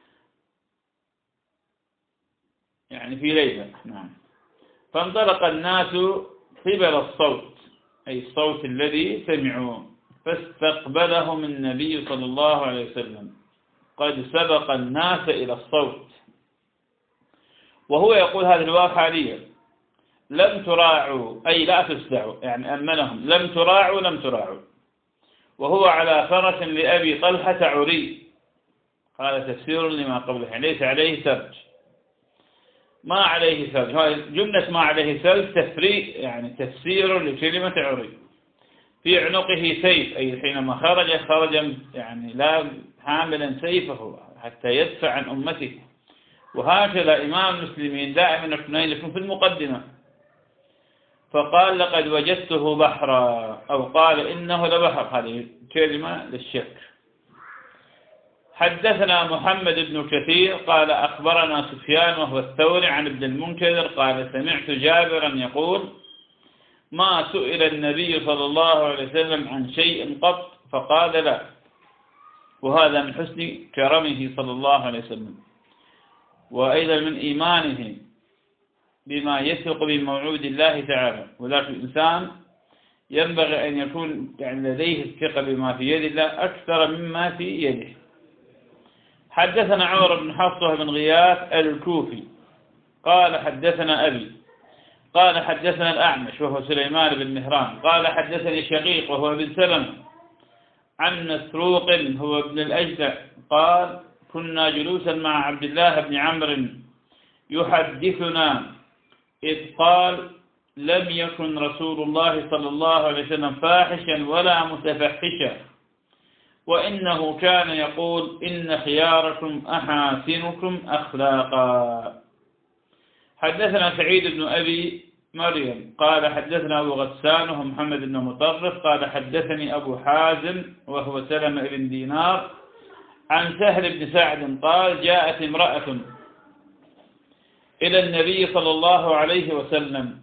يعني في ليلة، نعم. فانطلق الناس قبل الصوت، أي الصوت الذي سمعوه، فاستقبلهم النبي صلى الله عليه وسلم قد سبق الناس إلى الصوت. وهو يقول هذه الواو حاليا لم تراعوا أي لا تسدعوا، يعني أمنهم لم تراعوا لم تراعوا. وهو على فرس لأبي طلحة عري، هذا تفسير لما قبله، يعني ليس عليه سرج، ما عليه سرج. هذه جملة ما عليه سرج تفريق يعني تفسير لكلمة عري. في عنقه سيف، أي حينما خرج خرج يعني لا حاملا سيفه حتى يدفع عن أمته. وهكذا إمام المسلمين دائما يكون في المقدمة، فقال لقد وجدته بحرا، أو قال إنه لبحر، هذه كلمة للشك. حدثنا محمد بن كثير قال أخبرنا سفيان وهو الثوري عن ابن المنكدر قال سمعت جابرا يقول ما سئل النبي صلى الله عليه وسلم عن شيء قط فقال لا. وهذا من حسن كرمه صلى الله عليه وسلم، وأيضا من إيمانه بما يثق بموعود الله تعالى. ولكن الإنسان ينبغي أن يكون يعني لديه الثقة بما في يد الله أكثر مما في يده. حدثنا عمر بن حفصة بن غياث الكوفي قال حدثنا أبي قال حدثنا الأعمش وهو سليمان بن مهران قال حدثني شقيق وهو ابن سلمة عن مسروق هو ابن الأجدع قال كنا جلوسا مع عبد الله بن عمرو يحدثنا إذ قال لم يكن رسول الله صلى الله عليه وسلم فاحشا ولا متفحشا، وإنه كان يقول إن خياركم أحاسنكم أخلاقا. حدثنا سعيد بن أبي مريم قال حدثنا أبو غسان وهو محمد بن مطرف قال حدثني أبو حازم وهو سلمة بن دينار عن سهل بن سعد قال جاءت امرأة إلى النبي صلى الله عليه وسلم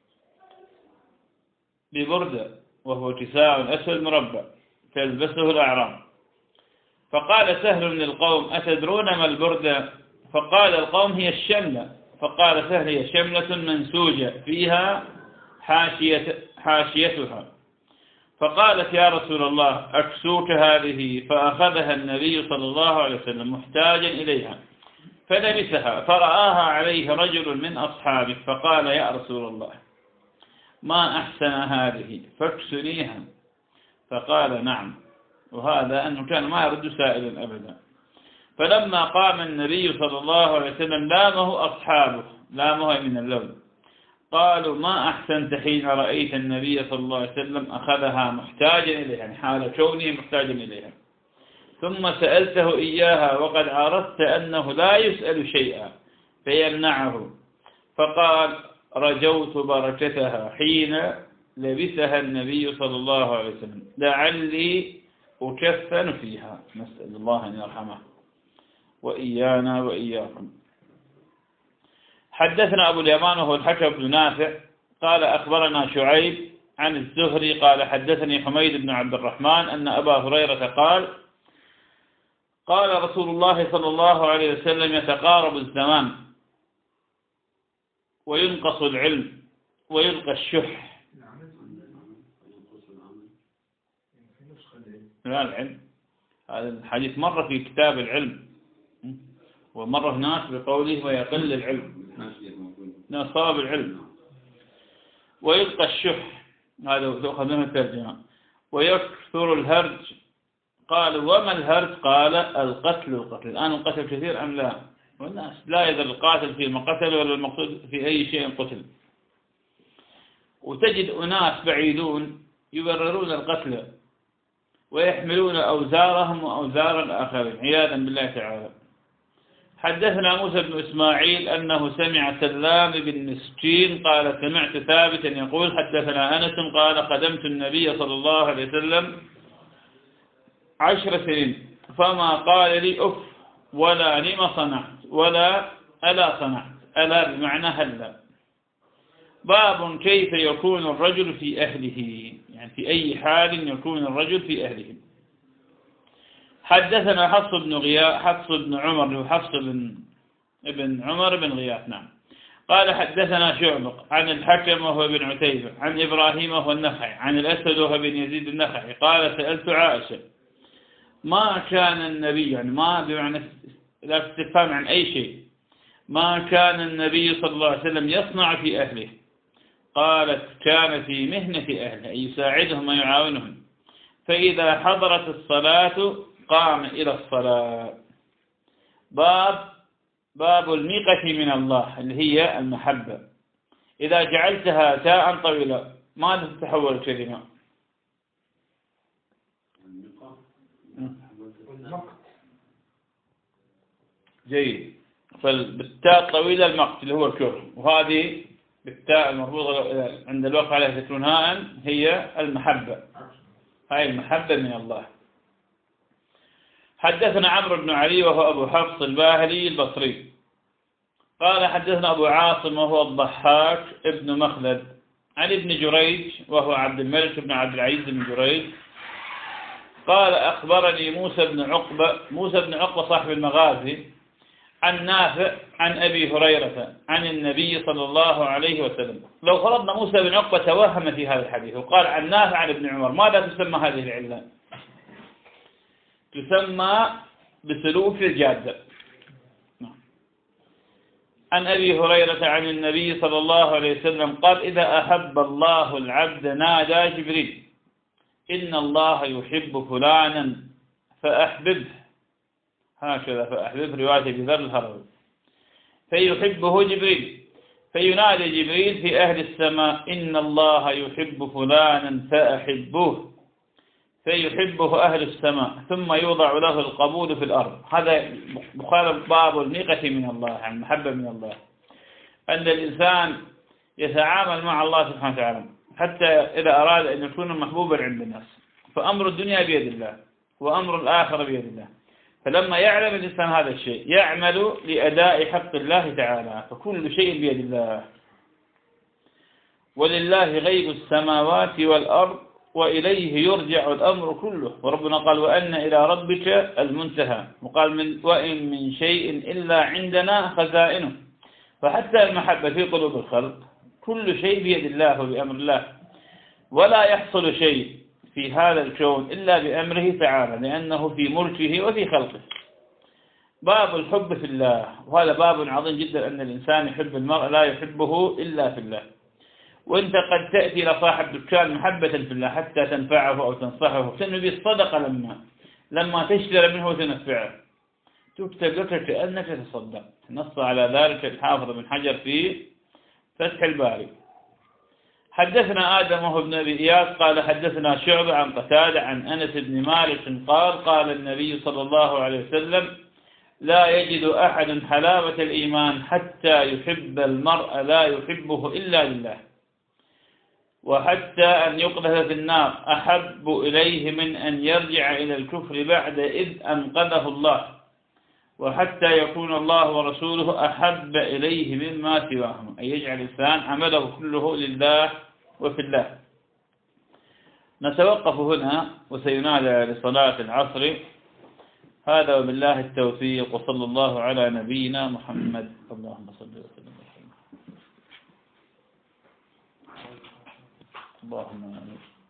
ببردة وهو كساء أسود مربع تلبسه الأعراب، فقال سهل للقوم أتدرون ما البردة؟ فقال القوم هي الشملة، فقال سهل هي شملة منسوجة فيها حاشية حاشيتها، فقالت يا رسول الله أكسوك هذه، فأخذها النبي صلى الله عليه وسلم محتاجا إليها فلبسها، فرآها عليه رجل من أصحابه فقال يا رسول الله ما أحسن هذه فاكسنيها، فقال نعم، وهذا أنه كان ما يرد سائلا أبدا. فلما قام النبي صلى الله عليه وسلم لامه أصحابه، لامه من اللون، قالوا ما أحسنت حين رأيت النبي صلى الله عليه وسلم أخذها محتاجا إليها، يعني حال كونه محتاجا إليها، ثم سألته إياها وقد عرفت أنه لا يسأل شيئا فيمنعه، فقال رجوت بركتها حين لبسها النبي صلى الله عليه وسلم لعلي أكفن فيها، نسأل الله أن يرحمه وإيانا وإياكم. حدثنا أبو اليمان وهو الحكم بن نافع قال أخبرنا شعيب عن الزهري قال حدثني حميد بن عبد الرحمن أن أبا هريرة قال قال رسول الله صلى الله عليه وسلم يتقارب الزمان وينقص العلم ويلقى الشح. لا العلم، هذا الحديث مرة في كتاب العلم ومرة هناك بقوله ويقل العلم، نصاب العلم، ويلقى الشح، هذا تأخذ منه الترجمة، ويكثر الهرج. قال وما الهرج؟ قال القتل القتل. الآن القتل كثير أم لا؟ والناس لا يدري القاتل فيما قتل ولا المقصود في أي شيء قتل، وتجد أناس بعيدون يبررون القتل ويحملون أوزارهم وأوزار الآخرين عياذا بالله تعالى. حدثنا موسى بن إسماعيل أنه سمع سلام بن مسكين قال سمعت ثابتا يقول حدثنا أنس قال قدمت النبي صلى الله عليه وسلم عشر سنين فما قال لي أف ولا لما صنعت ولا ألا صنعت، ألا بمعنى هلا. باب كيف يكون الرجل في أهله، يعني في أي حال يكون الرجل في أهله. حدثنا حفص بن غياث حفص بن عمر وحفص بن ابن عمر بن غياث نعم قال حدثنا شعبة عن الحكم وهو بن عتيبة عن إبراهيم وهو النخعي عن الأسد وهو بن يزيد النخعي قال سألت عائشة ما كان النبي، يعني ما بمعنى لا استفهام عن أي شيء، ما كان النبي صلى الله عليه وسلم يصنع في أهله؟ قالت كان في مهنة أهله أي يساعدهم ويعاونهم، فإذا حضرت الصلاة قام إلى الصلاة. باب باب الميقة من الله اللي هي المحبة، إذا جعلتها تاء طويلة ماذا تتحول الكلمة؟ جيد، فالتاء الطويلة المقت اللي هو الكره، وهذه بالتاء المربوطة عند الوقف عليها تكون هاء هي المحبة، هاي المحبة من الله. حدثنا عمرو بن علي وهو أبو حفص الباهلي البصري قال حدثنا أبو عاصم وهو الضحاك ابن مخلد عن ابن جريج وهو عبد الملك بن عبد العزيز بن جريج قال أخبرني موسى بن عقبة موسى بن عقبة صاحب المغازي عن نافع عن أبي هريرة عن النبي صلى الله عليه وسلم. لو فرضنا موسى بن عقبة توهم في هذا الحديث وقال عن نافع عن ابن عمر، ماذا تسمى هذه العلة؟ تسمى بسلوك الجادة. عن أبي هريرة عن النبي صلى الله عليه وسلم قال إذا أحب الله العبد نادى جبريل إن الله يحب فلانا فأحببه، هكذا فأحبب رواية بذر الهروي، فيحبه جبريل فينادي جبريل في أهل السماء إن الله يحب فلانا فأحبوه فيحبه أهل السماء ثم يوضع له القبول في الأرض. هذا مخالف باب الميقة من الله، عن المحبة من الله، أن الإنسان يتعامل مع الله سبحانه وتعالى، حتى إذا أراد أن يكون محبوبا عند الناس. فأمر الدنيا بيد الله وأمر الآخرة بيد الله. فلما يعلم الإنسان هذا الشيء يعمل لأداء حق الله تعالى، فكل شيء بيد الله. ولله غيب السماوات والأرض وإليه يرجع الأمر كله. وربنا قال وأن إلى ربك المنتهى، وقال من وإن من شيء إلا عندنا خزائنه. فحتى المحبة في قلوب الخلق كل شيء بيد الله وبأمر الله، ولا يحصل شيء في هذا الكون إلا بأمره تعالى، لأنه في ملكه وفي خلقه. باب الحب في الله، وهذا باب عظيم جدا، أن الإنسان يحب المرء لا يحبه إلا في الله. وانت قد تأتي إلى صاحب دكان محبة في الله حتى تنفعه أو تنصحه، تنوي الصدقة لما لما تشتري منه وتنفعه، تكتب لك كأنك تصدق. نص على ذلك الحافظ بن حجر في فتح الباري. حدثنا آدم وهو ابن أبي إياس قال حدثنا شعبة عن قتادة عن أنس بن مالك قال قال النبي صلى الله عليه وسلم لا يجد أحد حلاوة الإيمان حتى يحب المرء لا يحبه إلا لله، وحتى أن يقذف في النار أحب إليه من أن يرجع إلى الكفر بعد إذ أنقذه الله، وحتى يكون الله ورسوله أحب إليه مما سواهم، أن يجعل الإنسان عمله كله لله وفي الله. نتوقف هنا وسينادى لصلاة العصر. هذا وبالله التوفيق، وصلى الله على نبينا محمد. اللهم صل وسلم اللهم آمين.